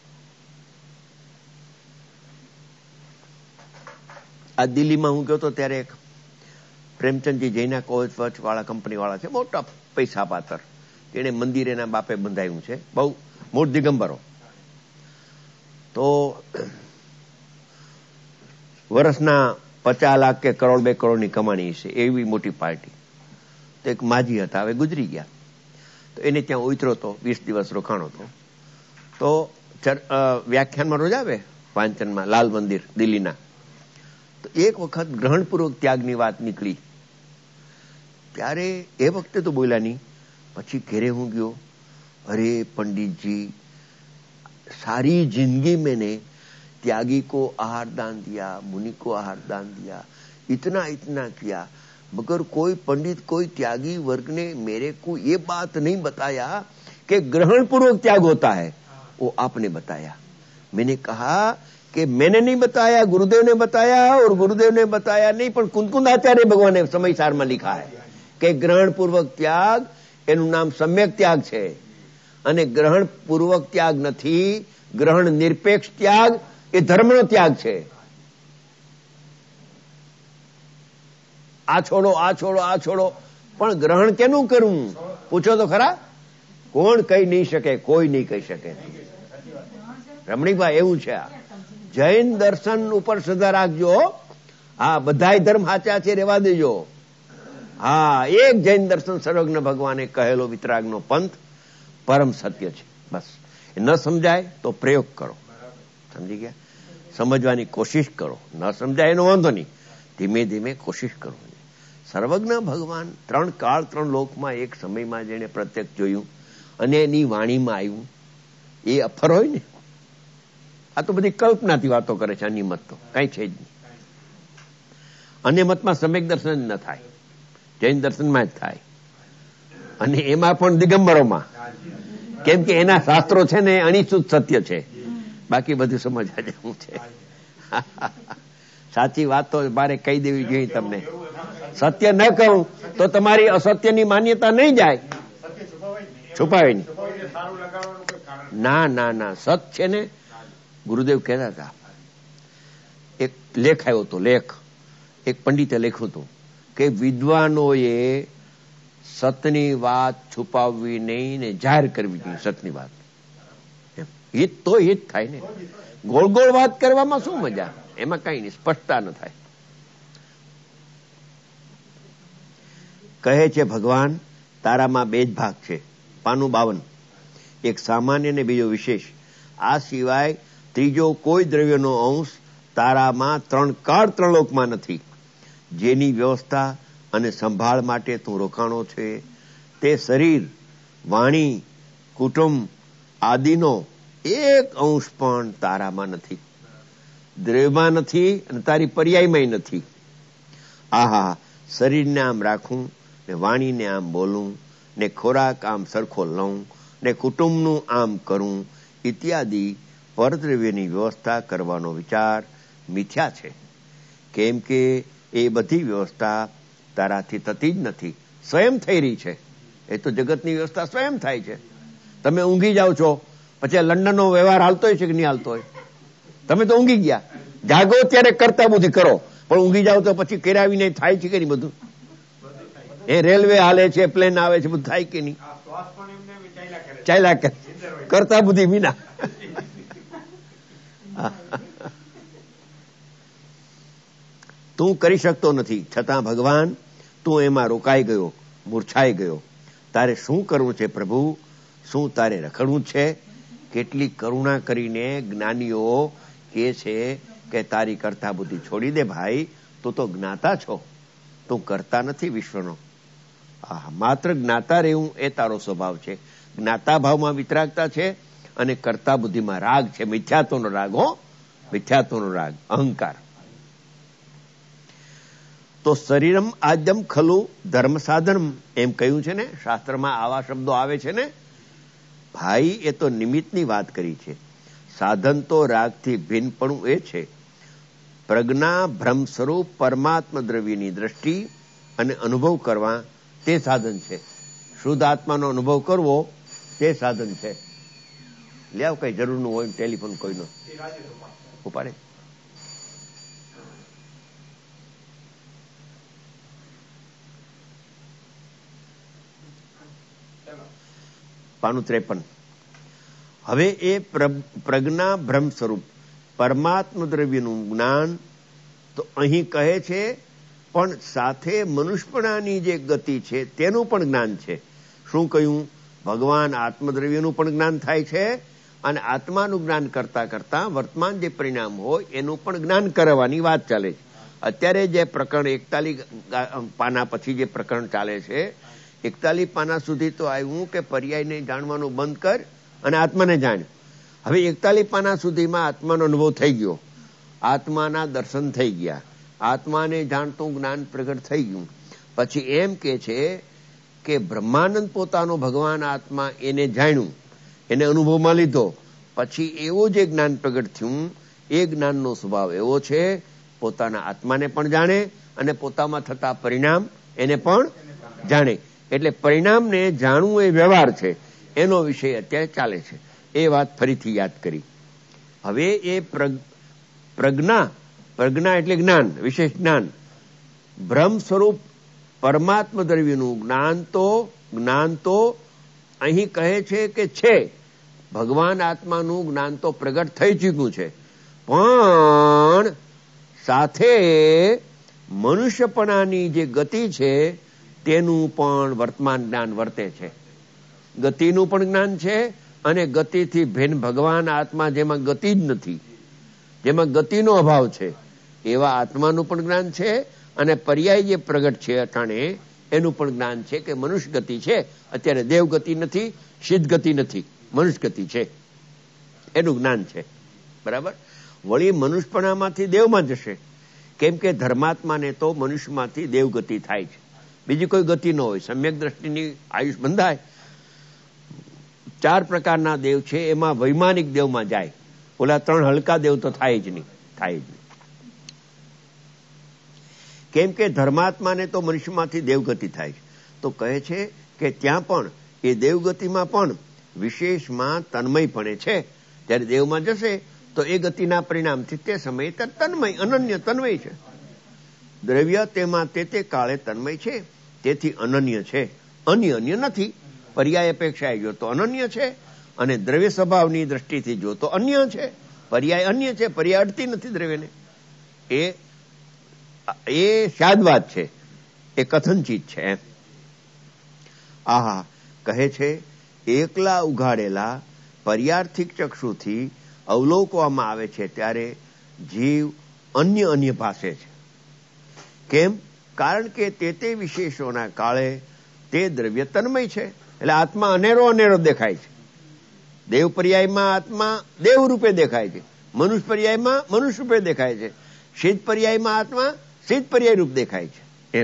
આ દિલ્હીમાં હું ગયો હતો ત્યારે એક પ્રેમચંદજી જૈના કોચ વાળા કંપની વાળા છે, મોટા પૈસા પાત્ર, તેને મંદિર એના બાપે બંધાયું છે, બહુ મૂળ દિગંબરો. તો વર્ષના પચાસ લાખ કે કરોડ બે કરોડની કમાણી છે, એવી મોટી પાર્ટી. તો એક માજી હતા, હવે ગુજરી ગયા. તો એને ત્યાં ઉતરો હતો, વીસ દિવસ રોકાણો હતો. તો વ્યાખ્યાનમાં રોજ આવે વાંચનમાં, લાલ મંદિર દિલ્હીના. તો એક વખત ગ્રહણપૂર્વક ત્યાગની વાત નીકળી, ત્યારે એ વખતે તો બોલ્યા નહીં. પછી ઘેરે હું ગયો, અરે પંડિતજી सारी जिंदगी मैंने त्यागी को आहार दान दिया, मुनि को आहार दान दिया, इतना इतना किया, मगर कोई पंडित कोई त्यागी वर्ग ने मेरे को ये बात नहीं बताया कि ग्रहण पूर्वक त्याग होता है. वो आपने बताया. मैंने कहा कि मैंने नहीं बताया, गुरुदेव ने बताया, और गुरुदेव ने बताया नहीं પણ કુંદકુંદાચાર્ય ભગવાને સમયસારમાં लिखा है કે ગ્રહણ પૂર્વક ત્યાગ એનું નામ સમ્યક ત્યાગ છે, અને ગ્રહણ પૂર્વક ત્યાગ નથી, ગ્રહણ નિરપેક્ષ ત્યાગ એ ધર્મનો ત્યાગ છે. આ છોડો આ છોડો આ છોડો, પણ ગ્રહણ કેનું કરવું પૂછો તો ખરા. કોણ કહી નહીં શકે, કોઈ નહીં કહી શકે. રમણીકભાઈ એવું છે. આ જૈન દર્શન ઉપર શ્રદ્ધા રાખજો. હા, બધાય ધર્મ સાચા છે, રેવા દેજો. હા, એક જૈન દર્શન સર્વજ્ઞ ભગવાને કહેલો વિતરાગનો પંથ પરમ સત્ય છે. બસ ન સમજાય તો પ્રયોગ કરો, સમજી ગયા, સમજવાની કોશિશ કરો. ન સમજાય એનો વાંધો નહીં, ધીમે ધીમે કોશિશ કરો. સર્વજ્ઞ ભગવાન ત્રણ કાળ ત્રણ લોકમાં એક સમયમાં જેને પ્રત્યક્ષ જોયું અને એની વાણીમાં આવ્યું, એ અફર હોય ને, આ તો બધી કલ્પનાથી વાતો કરે છે. અન્ય મત તો કઈ છે જ નહીં. અન્ય મતમાં સમ્યક દર્શન જ ન થાય, જૈન દર્શનમાં જ થાય, અને એમાં પણ દિગંબરોમાં, કેમ કે એના શાસ્ત્રો છે ને અનિશ્ચિત સત્ય છે, બાકી બધું સમજવા જેવું છે. સાચી વાત તો મારે કહી દેવી જોઈએ તમને. સત્ય ન કહું તો તમારી અસત્યની માન્યતા નહીં જાય, છુપાવે નહીં. ના ના ના, સત છે ને. ગુરુદેવ કહેતા હતા, એક લેખ આવ્યો હતો, લેખ એક પંડિતે લખ્યું હતું કે વિદ્વાનોએ સતની વાત છુપાવવી નહીં ને જાહેર કરવી જોઈએ. સતની વાત હિત તો હિત થાય ને. ગોળ ગોળ વાત કરવામાં શું મજા, એમાં કઈ નહીં, સ્પષ્ટતા ન થાય. કહે છે ભગવાન તારામાં બે જ ભાગ છે, પાનું બાવન, એક સામાન્ય ને બીજો વિશેષ. આ સિવાય ત્રીજો કોઈ દ્રવ્યનો અંશ તારામાં ત્રણ કાળ ત્રણ લોકમાં નથી. જેની વ્યવસ્થા અને સંભાળ માટે તું રોકાણો છે તે શરીર, વાણી, કુટુંબ આદિનો એક અંશ પણ તારામાં નથી, દ્રવ્યમાં નથી અને તારી પર્યાયમાં નથી. આહા, શરીરને આમ રાખું ને વાણીને આમ બોલું ને ખોરાક આમ સરખો લઉં ને કુટુંબનું આમ કરું ઇત્યાદિ પરદ્રવ્યની વ્યવસ્થા કરવાનો વિચાર મિથ્યા છે. કેમ કે એ બધી વ્યવસ્થા તારાથી થતી જ નથી, સ્વયં થઈ રહી છે. એ તો જગતની વ્યવસ્થા સ્વયં થાય છે. તમે ઊંઘી જાઓ છો, પછી લંડનનો વ્યવહાર હાલતો હોય છે કે નહીં હાલતો હોય? તમે તો ઊંઘી ગયા, જાગો ત્યારે કરતા બુદ્ધિ કરો, પણ ઊંઘી જાઓ તો પછી કેરાવીને થાય છે કે નહીં? બધું એ રેલવે હાલે છે, પ્લેન આવે છે, બધું થાય કે નહીં? ચાલ્યા કરે, કરતા બુદ્ધિ વિના. તું કરી શકતો નથી, છતાં ભગવાન તું એમાં રોકાઈ ગયો, મૂર્છાઈ ગયો. તારે શું કરવું છે પ્રભુ? શું તારે રખડવું છે? કેટલી કરુણા કરીને જ્ઞાનીઓ કહે છે કે તારી કરતા બુદ્ધિ છોડી દે ભાઈ, તું તો જ્ઞાતા છો, તું કરતા નથી વિશ્વનો. આ માત્ર જ્ઞાતા રહેવું એ તારો સ્વભાવ છે. જ્ઞાતા ભાવમાં વિતરાગતા છે અને કરતા બુદ્ધિમાં રાગ છે, મિથ્યાત્વનો રાગ. હો, મિથ્યાત્વનો રાગ, અહંકાર. તો શરીરમ આદ્યમ ખલું ધર્મ સાધનમ એમ કહ્યું છે ને, શાસ્ત્રમાં આવા શબ્દો આવે છે ને. ભાઈ એ તો નિમિત્તની વાત કરી છે. સાધન તો રાગથી ભિન્નપણું એ છે પ્રજ્ઞા ભ્રમ સ્વરૂપ પરમાત્મ દ્રવ્યની દ્રષ્ટિ અને અનુભવ કરવા, તે સાધન છે. શુદ્ધ આત્માનો અનુભવ કરવો તે સાધન છે. લે આવ, કઈ જરૂર નું હોય ટેલિફોન કોઈનો ઉપાડે. પાનું ત્રેપન. હવે એ પ્રજ્ઞા ભ્રમ સ્વરૂપ પરમાત્મ દ્રવ્યનું જ્ઞાન તો અહીં કહે છે, પણ સાથે મનુષ્યપણાની જે ગતિ છે તેનું પણ જ્ઞાન છે. શું કહ્યું? ભગવાન આત્મદ્રવ્યનું પણ જ્ઞાન થાય છે અને આત્માનું જ્ઞાન કરતા કરતા વર્તમાન જે પરિણામ હોય એનું પણ જ્ઞાન કરવાની વાત ચાલે છે. અત્યારે જે પ્રકરણ એકતાલીસ પાના પછી જે પ્રકરણ ચાલે છે, એકતાલીસ પાના સુધી તો આવ્યું કે પર્યાયને જાણવાનું બંધ કર અને આત્માને જાણ. હવે એકતાલીસ પાના સુધીમાં આત્માનો અનુભવ થઈ ગયો, આત્માના દર્શન થઈ ગયા, આત્માને જાણતું જ્ઞાન પ્રગટ થઈ ગયું. પછી એમ કે છે કે બ્રહ્માનંદ પોતાનો ભગવાન આત્મા એને જાણ્યું, એને અનુભવમાં લીધો. પછી એવું જે જ્ઞાન પ્રગટ થયું એ જ્ઞાનનો સ્વભાવ એવો છે, પોતાના આત્માને પણ જાણે અને પોતામાં થતા પરિણામ એને પણ જાણે. એટલે પરિણામને જાણવું એ વ્યવહાર છે, એનો વિષય અત્યારે ચાલે છે. એ વાત ફરીથી યાદ કરી. હવે એ પ્રજ્ઞા, પ્રજ્ઞા એટલે જ્ઞાન, વિશેષ જ્ઞાન, બ્રહ્મ સ્વરૂપ પરમાત્મ દ્રવ્યનું જ્ઞાન તો જ્ઞાન તો અહીં કહે છે કે છે, ભગવાન આત્માનું જ્ઞાન તો પ્રગટ થઈ ચૂક્યું છે, પણ સાથે મનુષ્યપણાની જે ગતિ છે તેનું પણ વર્તમાન જ્ઞાન વર્તે છે. ગતિનું પણ જ્ઞાન છે અને ગતિથી ભિન્ન ભગવાન આત્મા જેમાં ગતિ જ નથી, જેમાં ગતિનો અભાવ છે, એવા આત્માનું પણ જ્ઞાન છે. અને પર્યાય જે પ્રગટ છે અટાણે એનું પણ જ્ઞાન છે કે મનુષ્ય ગતિ છે. અત્યારે દેવ ગતિ નથી, સિદ્ધ ગતિ નથી, મનુષ્ય ગતિ છે, એનું જ્ઞાન છે. બરાબર. વળી મનુષ્યપણામાંથી દેવમાં જશે, કેમ કે ધર્માત્માને તો મનુષ્યમાંથી દેવગતિ થાય છે, બીજી કોઈ ગતિ ન હોય. સમ્યક દ્રષ્ટિની આયુષ બંધાય. ચાર પ્રકારના દેવ છે, એમાં વૈમાનિક દેવમાં જાય. ઓલા ત્રણ હલકા દેવ તો થાય જ નહીં, થાય જ નહીં. કેમ કે ધર્માત્માને તો મનુષ્યમાંથી દેવગતિ થાય છે. તો કહે છે કે ત્યાં પણ એ દેવગતિમાં પણ વિશેષમાં તન્મયપણે છે. જ્યારે દેવમાં જશે તો એ ગતિના પરિણામથી તે સમયે તન્મય, અનન્ય તન્મય છે. દ્રવ્ય તેમાં તે તે કાળે તન્મય છે, તેથી અનન્ય છે, અન્ય અન્ય નથી. પર્યાય અપેક્ષાએ જો તો અનન્ય છે, અને દ્રવ્ય સ્વભાવની દ્રષ્ટિથી જો તો અન્ય છે. પર્યાય અન્ય છે, પર્યાય અડતી નથી દ્રવ્યને. એ એ શાદવાદ છે, એ કથનચિત છે. આહા, કહે છે એકલા ઉઘાડેલા પર્યાર્થિક ચક્ષુથી અવલોકવામાં આવે છે ત્યારે જીવ અન્ય અન્ય ભાસે છે. કેમ? કારણ કે તે તે વિશેષોના કાળે તે દ્રવ્ય તન્મય છે, એટલે આત્મા અનેરો અનેરો દેખાય છે. દેવ પર્યાયમાં આત્મા દેવ રૂપે દેખાય છે, મનુષ્ય પર્યાયમાં મનુષ્ય રૂપે દેખાય છે, સિદ્ધ પર્યાયમાં આત્મા સિદ્ધ પર્યાય રૂપ દેખાય છે. એમ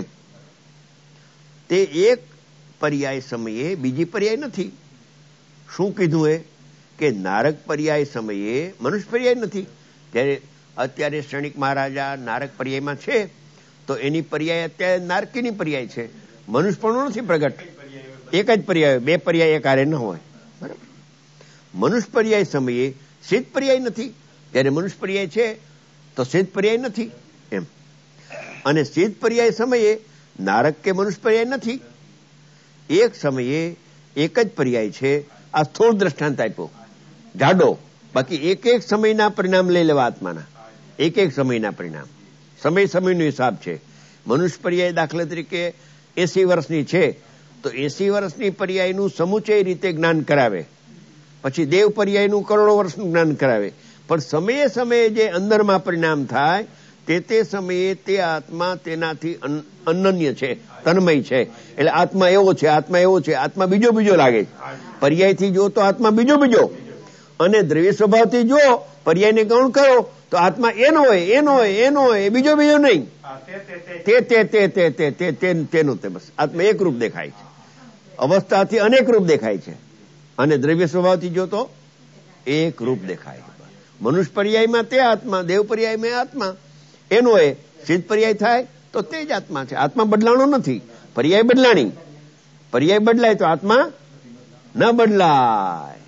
તે એક પર્યાય સમયે બીજી પર્યાય નથી. શું કીધું એ? કે નારક પર્યાય સમયે મનુષ્ય પર્યાય નથી. ત્યારે અત્યારે ક્ષણિક મહારાજા નારક પર્યાયમાં છે, તો એની પર્યાય અત્યારે નારકીની પર્યાય છે, મનુષ્ય પણ નથી પ્રગટ. એક જ પર્યાય, બે પર્યાય એક હારે ન હોય. બરાબર. મનુષ્ય પર્યાય સમયે સિદ્ધ પર્યાય નથી, ત્યારે મનુષ્ય પર્યાય છે તો સિદ્ધ પર્યાય નથી. એમ અને સિદ્ધ પર્યાય સમયે નારક કે મનુષ્ય પર્યાય નથી. એક સમયે એક જ પર્યાય છે. આ સ્થૂળ દ્રષ્ટાંત આપ્યો, જાડો. બાકી એક એક સમયના પરિણામ લઈ લેવા આત્માના, એક એક સમયના પરિણામ. સમય સમયનો હિસાબ છે. મનુષ્ય પર્યાય દાખલા તરીકે એસી વર્ષની છે, તો એસી વર્ષની પર્યાયનું સમુચય રીતે જ્ઞાન કરાવે. પછી દેવ પર્યાયનું કરોડો વર્ષનું જ્ઞાન કરાવે. પણ સમયે સમયે જે અંદરમાં પરિણામ થાય તે તે સમયે તે આત્મા તેનાથી અનન્ય છે, તન્મય છે. એટલે આત્મા એવો છે, આત્મા એવો છે, આત્મા બીજો બીજો લાગે છે. પર્યાયથી જો તો આત્મા બીજો બીજો, અને દ્રવ્ય સ્વભાવથી જો પર્યાયને ગૌણ કરો તો આત્મા એનો હોય, એનો હોય, એનો હોય, બીજો બીજો નહીં. તે તે તે તે તે તે તેનું તે બસ આત્મા એક રૂપ દેખાય છે, અવસ્થાથી અનેક રૂપ દેખાય છે. અને દ્રવ્ય સ્વભાવથી જો તો એક રૂપ દેખાય છે. મનુષ્ય પર્યાયમાં તે આત્મા, દેવ પર્યાયમાં આત્મા, એનો એ સિદ્ધ પર્યાય થાય તો તે જ આત્મા છે. આત્મા બદલાણો નથી, પર્યાય બદલાણી. પર્યાય બદલાય તો આત્મા ન બદલાય.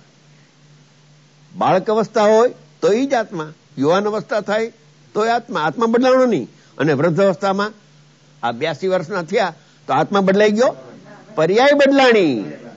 બાળક અવસ્થા હોય તો એ જ આત્મા, યુવાન અવસ્થા થાય તો એ આત્મા, આત્મા બદલાણો નહીં. અને વૃદ્ધ અવસ્થામાં આ બ્યાસી વર્ષના થયા તો આત્મા બદલાઈ ગયો, પર્યાય બદલાણી.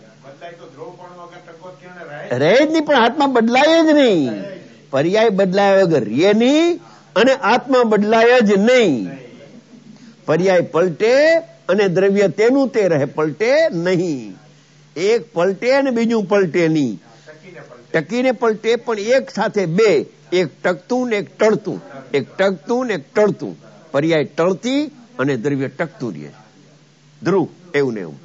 રહે જ નહીં, પણ આત્મા બદલાય જ નહીં. પર્યાય બદલાયા વગર રે નહીં, અને આત્મા બદલાય જ નહીં. પર્યાય પલટે અને દ્રવ્ય તેનું તે રહે, પલટે નહીં. એક પલટે અને બીજું પલટે નહીં. ટકીને પલટે, પણ એક સાથે બે, એક ટકતું ને એક ટળતું, એક ટકતું ને એક ટળતું. પર્યાય ટળતી અને દ્રવ્ય ટકતું રહે. ધ્રુવ એવું ને એવું.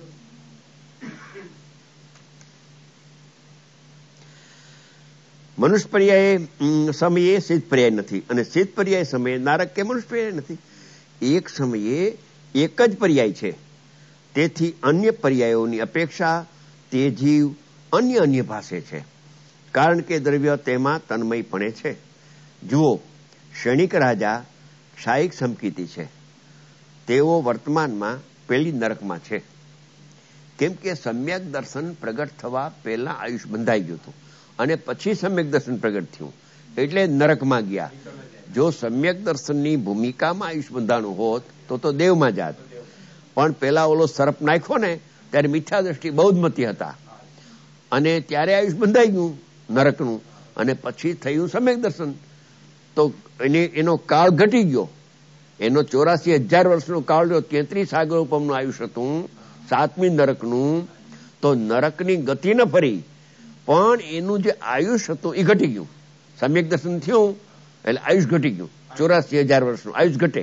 મનુષ્ય પર્યાય સમયે સિદ્ધ પર્યાય નથી, અને સિદ્ધ પર્યાય સમયે નારક કે મનુષ્ય પર્યાય નથી. એક સમયે એક જ પર્યાય છે, તેથી અન્ય પર્યાયોની અપેક્ષા તે જીવ અન્ય અન્ય ભાષે છે, કારણ કે દ્રવ્ય તેમાં તન્મયપણે છે. જુઓ, ક્ષણિક રાજા ક્ષાયિક સમકીતી છે, તેઓ વર્તમાનમાં પેલી નરકમાં છે. કેમ કે સમ્યક દર્શન પ્રગટ થવા પહેલા આયુષ બંધાઈ ગયું હતું, અને પછી સમ્યક દર્શન પ્રગટ થયું એટલે નરકમાં ગયા. જો સમ્યક દર્શનની ભૂમિકામાં આયુષ બંધાણું હોત તો તો દેવમાં જાત. પણ પેલા ઓલો સર્પ નાખ્યો ને ત્યારે મિથ્યા દ્રષ્ટિ બહુ જ મતી હતા, અને ત્યારે આયુષ બંધાઈ ગયું નરકનું, અને પછી થયું સમ્યક દર્શન. તો એને એનો કાળ ઘટી ગયો. એનો ચોરાસી હજાર વર્ષનો કાળ જો તેત્રીસ સાગર ઉપમનું આયુષ હતું સાતમી નરકનું, તો નરકની ગતિ ન ફરી, પણ એનું જે આયુષ હતું એ ઘટી ગયું. સમ્યક દર્શન થયું એટલે આયુષ ઘટી ગયું. ચોરાસી હજાર વર્ષનું આયુષ ઘટે.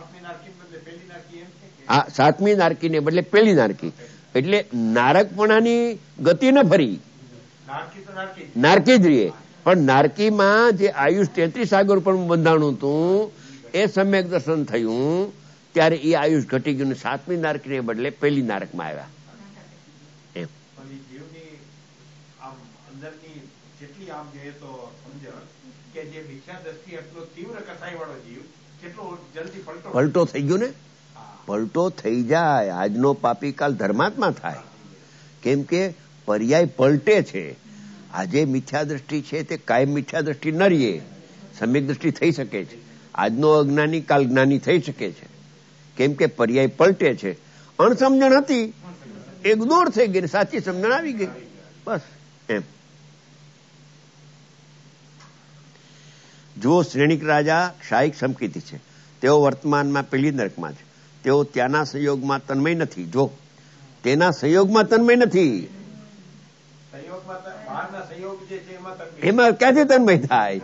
હા, સાતમી નારકીને બદલે પેલી નારકી, એટલે નારકપણાની ગતિ ન ફરી, નારકી જ રહીએ. પણ નારકીમાં જે આયુષ તેત્રીસ આગળ પણ બંધાણું હતું એ સમ્યક દર્શન થયું ત્યારે એ આયુષ ઘટી ગયું. સાતમી નારકીને બદલે પહેલી નારકમાં આવ્યા. એમ જેટલી આમ જોઈએ તો સમજણ કે જે મિથ્યા દ્રષ્ટિ એટલો તીવ્ર કસાઈ વાળો જીવ કેટલો જલ્દી પલટો પલટો થઈ ગયો ને. પલટો થઈ જાય. આજનો પાપી કાલ ધર્માત્મા થાય. કેમ કે પર્યાય પલટે છે. આજે મિથ્યા દ્રષ્ટિ છે તે કાયમ મિથ્યા દ્રષ્ટિ ન રહીએ, સમ્યક દ્રષ્ટિ થઈ શકે છે. આજનો અજ્ઞાની કાલ જ્ઞાની થઈ શકે છે. કેમ કે પર્યાય પલટે છે. અણસમજણ હતી એક દૂર થઈ ગઈ, સાચી સમજણ આવી ગઈ. બસ એમ. જો શ્રેણિક રાજા શાહિક સમકીતી છે, તેઓ વર્તમાનમાં પેલી નરકમાં છે. તેઓ ત્યાંના સંયોગમાં તન્મય નથી. જો તેના સંયોગમાં તન્મય નથી, એમાં ક્યાંથી તન્મય થાય?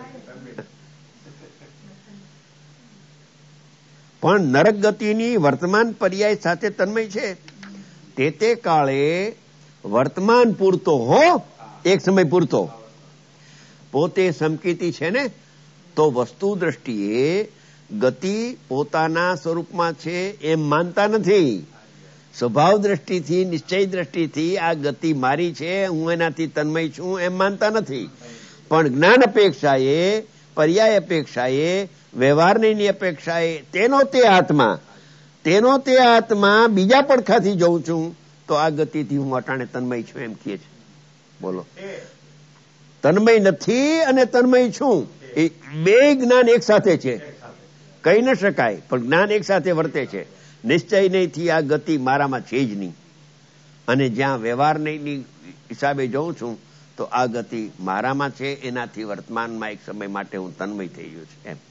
પણ નરક ગતિની વર્તમાન પર્યાય સાથે તન્મય છે. તે તે કાળે વર્તમાન પૂરતો હો, એક સમય પૂરતો પોતે સમકીતી છે ને, તો વસ્તુ દ્રષ્ટિએ ગતિ પોતાના સ્વરૂપમાં છે એમ માનતા નથી. સ્વભાવ દ્રષ્ટિથી, નિશ્ચય દ્રષ્ટિથી આ ગતિ મારી છે, હું એનાથી તન્મય છું એમ માનતા નથી. પણ જ્ઞાન અપેક્ષાએ, પર્યાય અપેક્ષાએ, વ્યવહારની અપેક્ષાએ તેનો તે આત્મા તેનો તે આત્મા બીજા પડખાથી જોઉં છું તો આ ગતિથી હું અટાણે તન્મય છું એમ કહે છે. બોલો, તન્મય નથી અને તન્મય છું એ બે જ્ઞાન એક સાથે છે. કહી ન શકાય, પણ જ્ઞાન એક સાથે વર્તે છે. નિશ્ચય નહીંથી આ ગતિ મારામાં છે જ નહીં, અને જ્યાં વ્યવહાર નહીં હિસાબે જોઉં છું તો આ ગતિ મારામાં છે, એનાથી વર્તમાનમાં એક સમય માટે હું તન્મય થઈ ગયો છું એમ.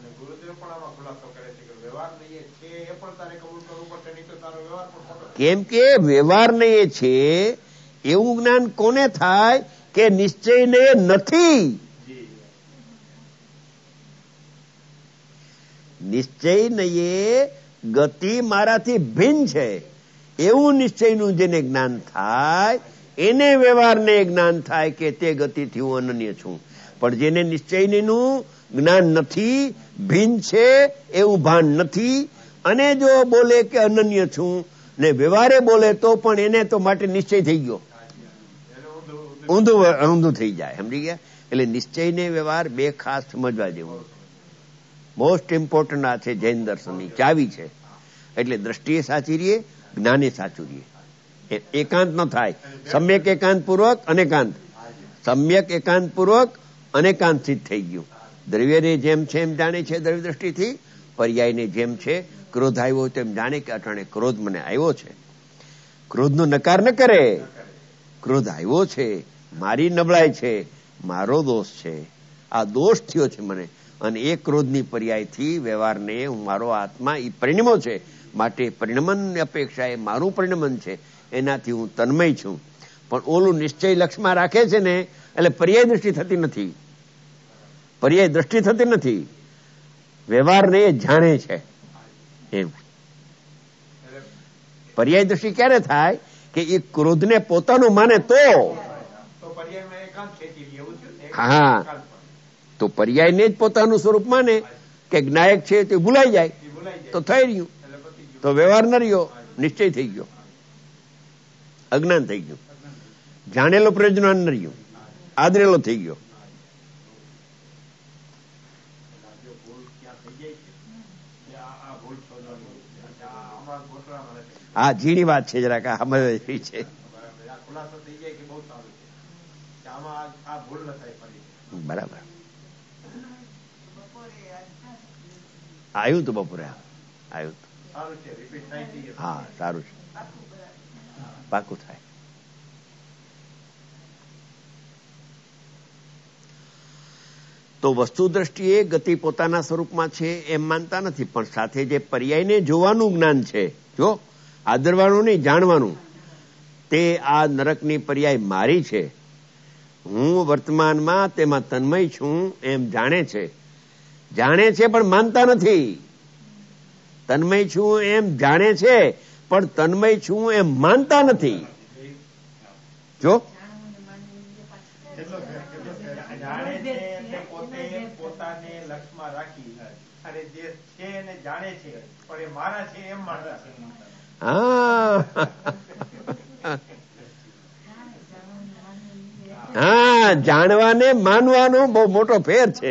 કેમ કે વ્યવહાર નહીં છે એવું જ્ઞાન કોને થાય કે નિશ્ચય ને નથી. નિશ્ચય નહીં ગતિ મારાથી ભિન્ન છે એવું નિશ્ચયનું જેને જ્ઞાન થાય એને વ્યવહારને જ્ઞાન થાય કે તે ગતિથી હું અનન્ય છું. પણ જેને નિશ્ચયનું જ્ઞાન નથી, ભિન્ન છે એવું ભાન નથી, અને જો બોલે કે અનન્ય છું ને વ્યવહારે બોલે તો પણ એને તો માટે નિશ્ચય થઈ ગયો, ઊંધું ઊંધું થઈ જાય. સમજી ગયા? એટલે નિશ્ચય ને વ્યવહાર બે ખાસ સમજવા જેવું. મોસ્ટ ઇમ્પોર્ટન્ટ આ છે જૈન દર્શનની ચાવી છે. એટલે દ્રષ્ટિએ સાચી રહીએ, જ્ઞાને સાચું રહીએ. એકાંત ન થાય. સમ્યક એકાંત પૂર્વક અનેકાંત, સમ્યક એકાંત પૂર્વક અનેકાંત સિદ્ધ થઈ ગયું. દ્રવ્યને જેમ છે એમ જાણે છે દ્રવ્ય દ્રષ્ટિથી, પર્યાયને જેમ છે ક્રોધ આવ્યો તેમ જાણે કે અટાણે ક્રોધ મને આવ્યો છે. ક્રોધનો નકાર ન કરે. ક્રોધ આવ્યો છે, મારી નબળાઈ છે, મારો દોષ છે, આ દોષ થયો છે મને, અને એ ક્રોધની પર્યાયથી વ્યવહારને હું મારો આત્મા એ પરિણમો છે, માટે પરિણમન અપેક્ષા એ મારું પરિણમન છે, એનાથી હું તન્મય છું. પણ ઓલું નિશ્ચય લક્ષમાં રાખે છે ને એટલે પર્યાય દ્રષ્ટિ થતી નથી. પર્યાય દ્રષ્ટિ થતી નથી, વ્યવહારને એ જાણે છે એમ. પર્યાય દ્રષ્ટિ ક્યારે થાય કે એ ક્રોધને પોતાનું માને તો. હા, તો પર્યાયને જ પોતાનું સ્વરૂપ માને કે જ્ઞાયક છે તે ભૂલાઈ જાય તો થઈ રહ્યું, તો વ્યવહાર ન રહ્યો, નિશ્ચય થઈ ગયો, અજ્ઞાન થઈ ગયું, જાણેલો પ્રજ્ઞાન ન રહ્યું, આદરેલો થઈ ગયો. હા, ઝીણી વાત છે, જરાક સમજવી છે. બરાબર. આવ્યું તું બપોરે, આવ્યું તું. હા, સારું છે, પાકું થાય. તો વસ્તુ દ્રષ્ટિએ ગતિ પોતાના સ્વરૂપમાં છે એમ માનતા નથી, પણ સાથે જે પર્યાયને જોવાનું જ્ઞાન છે, જો આદરવાનું નહીં જાણવાનું, તે આ નરકની પર્યાય મારી છે, હું વર્તમાનમાં તેમાં તન્મય છું એમ જાણે છે. જાણે છે પણ માનતા નથી. તન્મય છું એમ જાણે છે પણ તન્મય છું એમ માનતા નથી. જો જાણે માં રાખી અને જે છે એને જાણે છે પણ એ મારા છે એમ માનતા છે. હા હા, જાણવાને માનવાનો બહુ મોટો ફેર છે.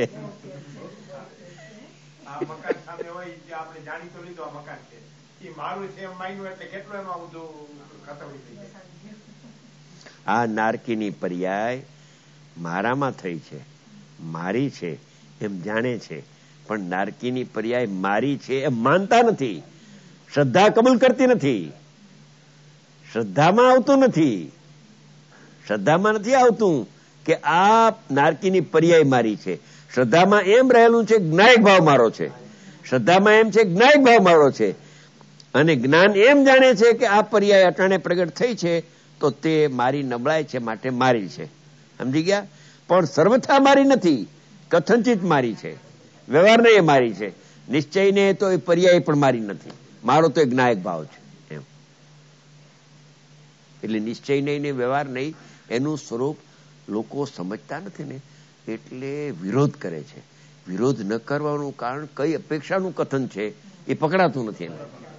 આ મકાન સામે હોય જે આપણે જાણી તો લીધું આ મકાન છે એ મારું છે એમ માન્યું એટલે કેટલું એમાં બધું ખતવડી થઈ જાય. આ નારકીની પર્યાય મારામાં થઈ છે, મારી છે એમ જાણે છે, પણ નારકીની પર્યાય મારી છે એમ માનતા નથી. શ્રદ્ધા કબૂલ કરતી નથી, શ્રદ્ધામાં આવતું નથી. શ્રદ્ધામાં નથી આવતું કે આ નારકીની પર્યાય મારી છે. શ્રદ્ધામાં એમ રહેલું છે જ્ઞાયક ભાવ મારો છે. શ્રદ્ધામાં એમ છે જ્ઞાયક ભાવ મારો છે. અને જ્ઞાન એમ જાણે છે કે આ પર્યાય અટાણે પ્રગટ થઈ છે તો તે મારી નબળાઈ છે માટે મારી છે. સમજી ગયા? પણ સર્વથા મારી નથી, કથનચિત મારી છે. વ્યવહારને એ મારી છે, નિશ્ચયને તો એ પર્યાય પણ મારી નથી. મારો તો એ જ્ઞાયક ભાવ છે એમ. એટલે નિશ્ચય નહીં ને વ્યવહાર નહીં એનું સ્વરૂપ લોકો સમજતા નથી ને એટલે વિરોધ કરે છે. વિરોધ ન કરવાનું કારણ કઈ અપેક્ષાનું કથન છે એ પકડાતું નથી.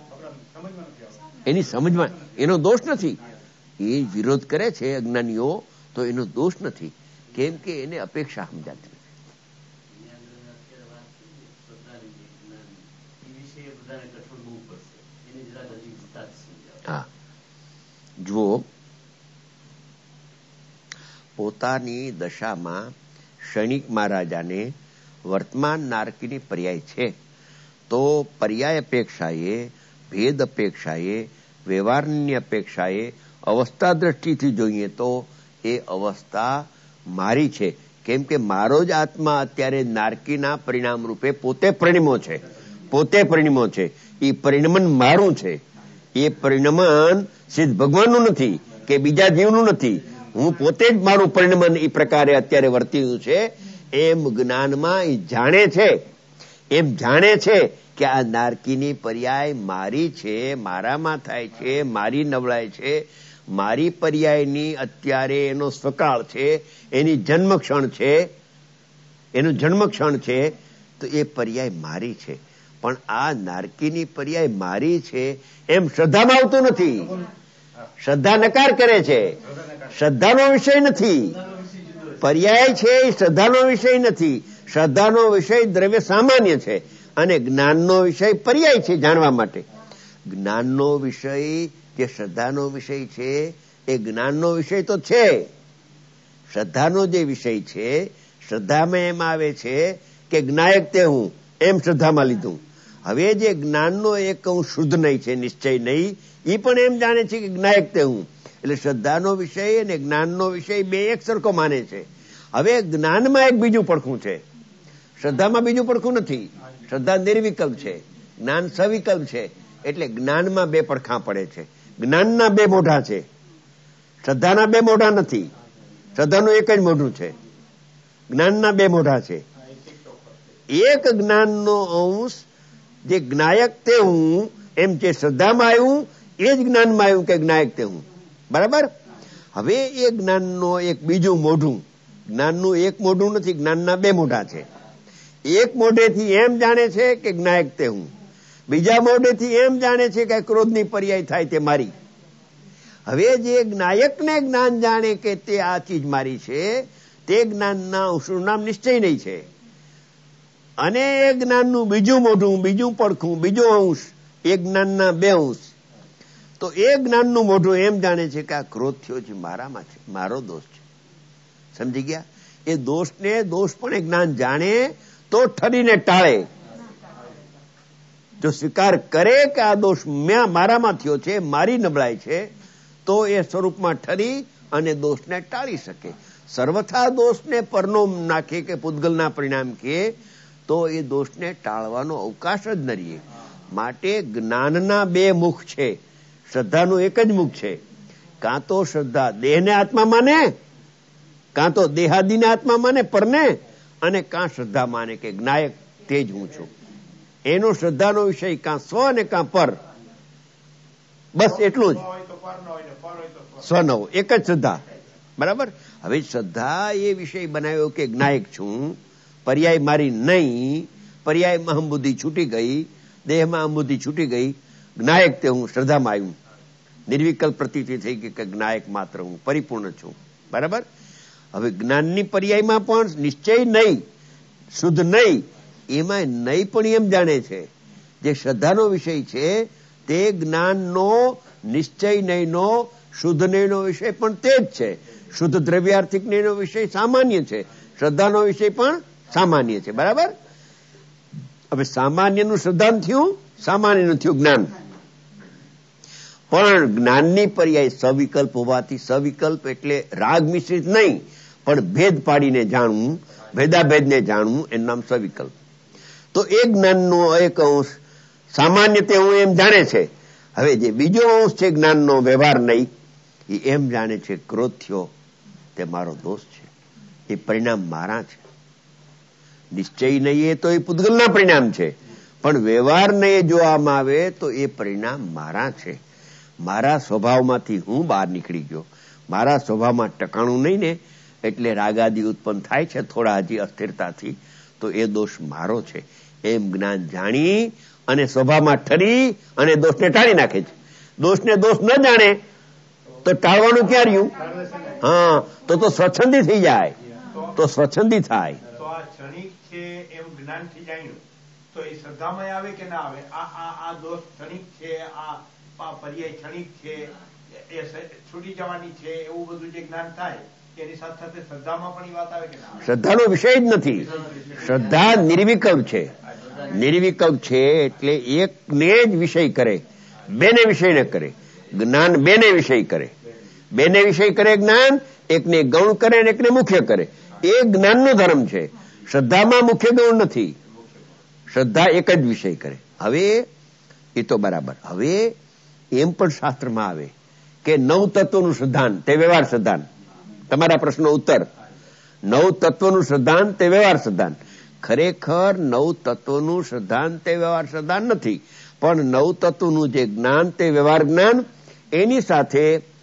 એની સમજમાં એનો દોષ નથી. એ વિરોધ કરે છે અજ્ઞાનીઓ તો એનો દોષ નથી, કેમ કે એને અપેક્ષા સમજાતી નથી. હા, જુઓ, પોતાની દશામાં ક્ષણિક મહારાજાને વર્તમાન નારકીની પર્યાય છે તો પર્યાય અપેક્ષાએ, ભેદ અપેક્ષાએ, વ્યવહારની અપેક્ષાએ અવસ્થા દ્રષ્ટિથી જોઈએ તો એ અવસ્થા મારી છે. કેમ કે મારો જ આત્મા અત્યારે નારકીના પરિણામ રૂપે પોતે પરિણમો છે, પોતે પરિણમો છે. એ પરિણમન મારું છે. એ પરિણમન સિદ્ધ ભગવાનનું નથી કે બીજા જીવનું નથી. હું પોતે જ મારું પરિણમન એ પ્રકારે અત્યારે વર્ત્યું છે. એમ જ્ઞાનમાં એ જાણે છે, એમ જાણે છે કે આ નારકીની પર્યાય મારી છે, મારામાં થાય છે, મારી નબળાઈ છે, મારી પર્યાયની અત્યારે એનો સ્વકાળ છે, એની જન્મ ક્ષણ છે, એનું જન્મ ક્ષણ છે, તો એ પર્યાય મારી છે. પણ આ નારકીની પર્યાય મારી છે એમ શ્રદ્ધામાં આવતું નથી. શ્રદ્ધા નકાર કરે છે. શ્રદ્ધાનો વિષય નથી. પર્યાય છે એ શ્રદ્ધાનો વિષય નથી. શ્રદ્ધાનો વિષય દ્રવ્ય સામાન્ય છે અને જ્ઞાનનો વિષય પર્યાય છે જાણવા માટે. જ્ઞાનનો વિષય જે શ્રદ્ધાનો વિષય છે એ જ્ઞાનનો વિષય તો છે. શ્રદ્ધાનો જે વિષય છે, શ્રદ્ધામાં એમ આવે છે કે જ્ઞાયક તે હું, એમ શ્રદ્ધામાં લીધું. હવે જે જ્ઞાનનો એક હું શુદ્ધ નહીં છે, નિશ્ચય નહીં, એ પણ એમ જાણે છે કે જ્ઞાયક તે હું. એટલે શ્રદ્ધાનો વિષય અને જ્ઞાનનો વિષય બે એક સરખો માને છે. હવે જ્ઞાનમાં એક બીજું પડખું છે, શ્રદ્ધામાં બીજું પડખું નથી. શ્રદ્ધા નિર્વિકલ્પ છે, જ્ઞાન સવિકલ્પ છે. એટલે જ્ઞાનમાં બે પડખા પડે છે. જ્ઞાનના બે મોઢા છે, શ્રદ્ધાના બે મોઢા નથી. શ્રદ્ધાનું એક જ મોઢું છે, જ્ઞાનના બે મોઢા છે. એક જ્ઞાનનો અંશ જે જ્ઞાયક તે હું એમ જે શ્રદ્ધામાં આવ્યું એ જ જ્ઞાનમાં આવ્યું કે જ્ઞાયક તે હું. બરાબર? હવે એ જ્ઞાનનો એક બીજું મોઢું, જ્ઞાનનું એક મોઢું નથી, જ્ઞાનના બે મોઢા છે. એક મોઢેથી એમ જાણે છે કે જ્ઞાયક તે હું, બીજા મોઢેથી એમ જાણે છે કે ક્રોધની પર્યાય થાય તે મારી. હવે જે જ્ઞાયકને જ્ઞાન જાણે કે તે આ ચીજ મારી છે તે જ્ઞાનના અંશનું નામ નિશ્ચય નહીં છે. અને એ જ્ઞાનનું બીજું મોઢું, બીજું પડખું, બીજો અંશ, એ જ્ઞાનના બે અંશ. તો એ જ્ઞાનનું મોઢું એમ જાણે છે કે આ ક્રોધ થયો છે મારામાં છે, મારો દોષ છે. સમજી ગયા? એ દોષને દોષ પણ એ જ્ઞાન જાણે તો ઠરીને ટાળે. જો સ્વીકાર કરે કે આ દોષ મારામાં થયો છે, મારી નબળાઈ છે, તો એ સ્વરૂપમાં ઠરી અને દોષને ટાળી શકે. સર્વથા દોષને પરનો નાખે કે પૂતગલના પરિણામ કે તો એ દોષને ટાળવાનો અવકાશ જ ન રહે. માટે જ્ઞાનના બે મુખ છે, શ્રદ્ધાનું એક જ મુખ છે. કાં તો શ્રદ્ધા દેહને આત્મા માને, કાં તો દેહાદીને આત્મા માને પરને, અને કાં શ્રદ્ધા માને કે જ્ઞાયક તે જ હું છું. એનો શ્રદ્ધાનો વિષય કાં સ્વ ને કાં પર, બસ એટલું જ. સ્વનવ એક જ શ્રદ્ધા. બરાબર? હવે શ્રદ્ધા એ વિષય બનાવ્યો કે જ્ઞાયક છું, પર્યાય મારી નહીં, પર્યાયમાં અહમ બુદ્ધિ છૂટી ગઈ, દેહમાં અહમ બુદ્ધિ છૂટી ગઈ, જ્ઞાયક તે હું શ્રદ્ધામાં આવ્યું, નિર્વિકલ્પ પ્રતીતિ થઈ ગઈ કે જ્ઞાયક માત્ર હું પરિપૂર્ણ છું. બરાબર. હવે જ્ઞાનની પર્યાયમાં પણ નિશ્ચય નહીં, શુદ્ધ નહીં, એમાં નહીં પણ એમ જાણે છે જે શ્રદ્ધાનો વિષય છે તે જ્ઞાનનો નિશ્ચય નહીંનો શુદ્ધ નહીંનો વિષય પણ તે જ છે. શુદ્ધ દ્રવ્યાર્થિક નહીંનો વિષય સામાન્ય છે, શ્રદ્ધાનો વિષય પણ સામાન્ય છે. બરાબર. હવે સામાન્યનું શ્રદ્ધાન થયું, સામાન્યનું થયું જ્ઞાન. પણ જ્ઞાનની પર્યાય સવિકલ્પ હોવાથી, સવિકલ્પ એટલે રાગ મિશ્રિત નહીં પણ ભેદ પાડીને જાણવું, ભેદાભેદને જાણવું, એનું નામ સવિકલ્પ. તો એ જ્ઞાનનો એક અંશ સામાન્ય તે હું એમ જાણે છે. હવે જે બીજો અંશ છે જ્ઞાનનો વ્યવહાર નહીં, એ એમ જાણે છે ક્રોધ થયો તે મારો દોષ છે, એ પરિણામ મારા છે. નિશ્ચય નહીં એ તો એ પૂતગલના પરિણામ છે, પણ વ્યવહાર નહીં જોવામાં આવે તો એ પરિણામ મારા છે. મારા સ્વભાવમાંથી હું બહાર નીકળી ગયો, મારા સ્વભાવમાં ટકાણું નહીં ને, એટલે રાગાદી ઉત્પન્ન થાય છે થોડા હજી અસ્થિરતાથી, તો એ દોષ મારો છે એમ જ્ઞાન જાણી અને સ્વભાવમાં ઠરી અને દોષને ટાળી નાખે છે. દોષને દોષ ન જાણે તો ટાળવાનું ક્યાં રહ્યું? હા, તો તો સ્વચ્છંદી થઈ જાય, તો સ્વચ્છંદી થાય. તો આ ક્ષણિક છે એમ જ્ઞાનથી જાણ્યું તો એ શ્રદ્ધામાં આવે કે ના આવે? આ આ આ દોષ ક્ષણિક છે, આ પર્યાય ક્ષણિક છે, એ છૂટી જવાની છે, એવું બધું જે જ્ઞાન થાય એની સાથે સાથે શ્રદ્ધામાં પણ એ વાત આવે કે ના આવે? શ્રદ્ધાનો વિષય જ નથી. શ્રદ્ધા નિર્વિકલ્પ છે. નિર્વિકલ્પ છે એટલે એકને જ વિષય કરે, બેને વિષય ન કરે. જ્ઞાન બેને વિષય કરે, બેને વિષય કરે જ્ઞાન, એકને ગૌણ કરે અને એકને મુખ્ય કરે. એ જ્ઞાનનો ધર્મ છે. શ્રદ્ધામાં મુખ્ય ગૌણ નથી, શ્રદ્ધા એક જ વિષય કરે. હવે એ તો બરાબર. હવે એમ પણ શાસ્ત્રમાં આવે કે નવ તત્વનું શ્રદ્ધાન તે વ્યવહાર શ્રદ્ધાન. તમારા પ્રશ્નનો ઉત્તર, નવ તત્વનું શ્રદ્ધાન તે વ્યવહાર શ્રદ્ધાન. ખરેખર નવ તત્વનું શ્રદ્ધાન તે વ્યવહાર શ્રદ્ધાન નથી, પણ નવ તત્વનું જે જ્ઞાન તે વ્યવહાર જ્ઞાન, એની સાથે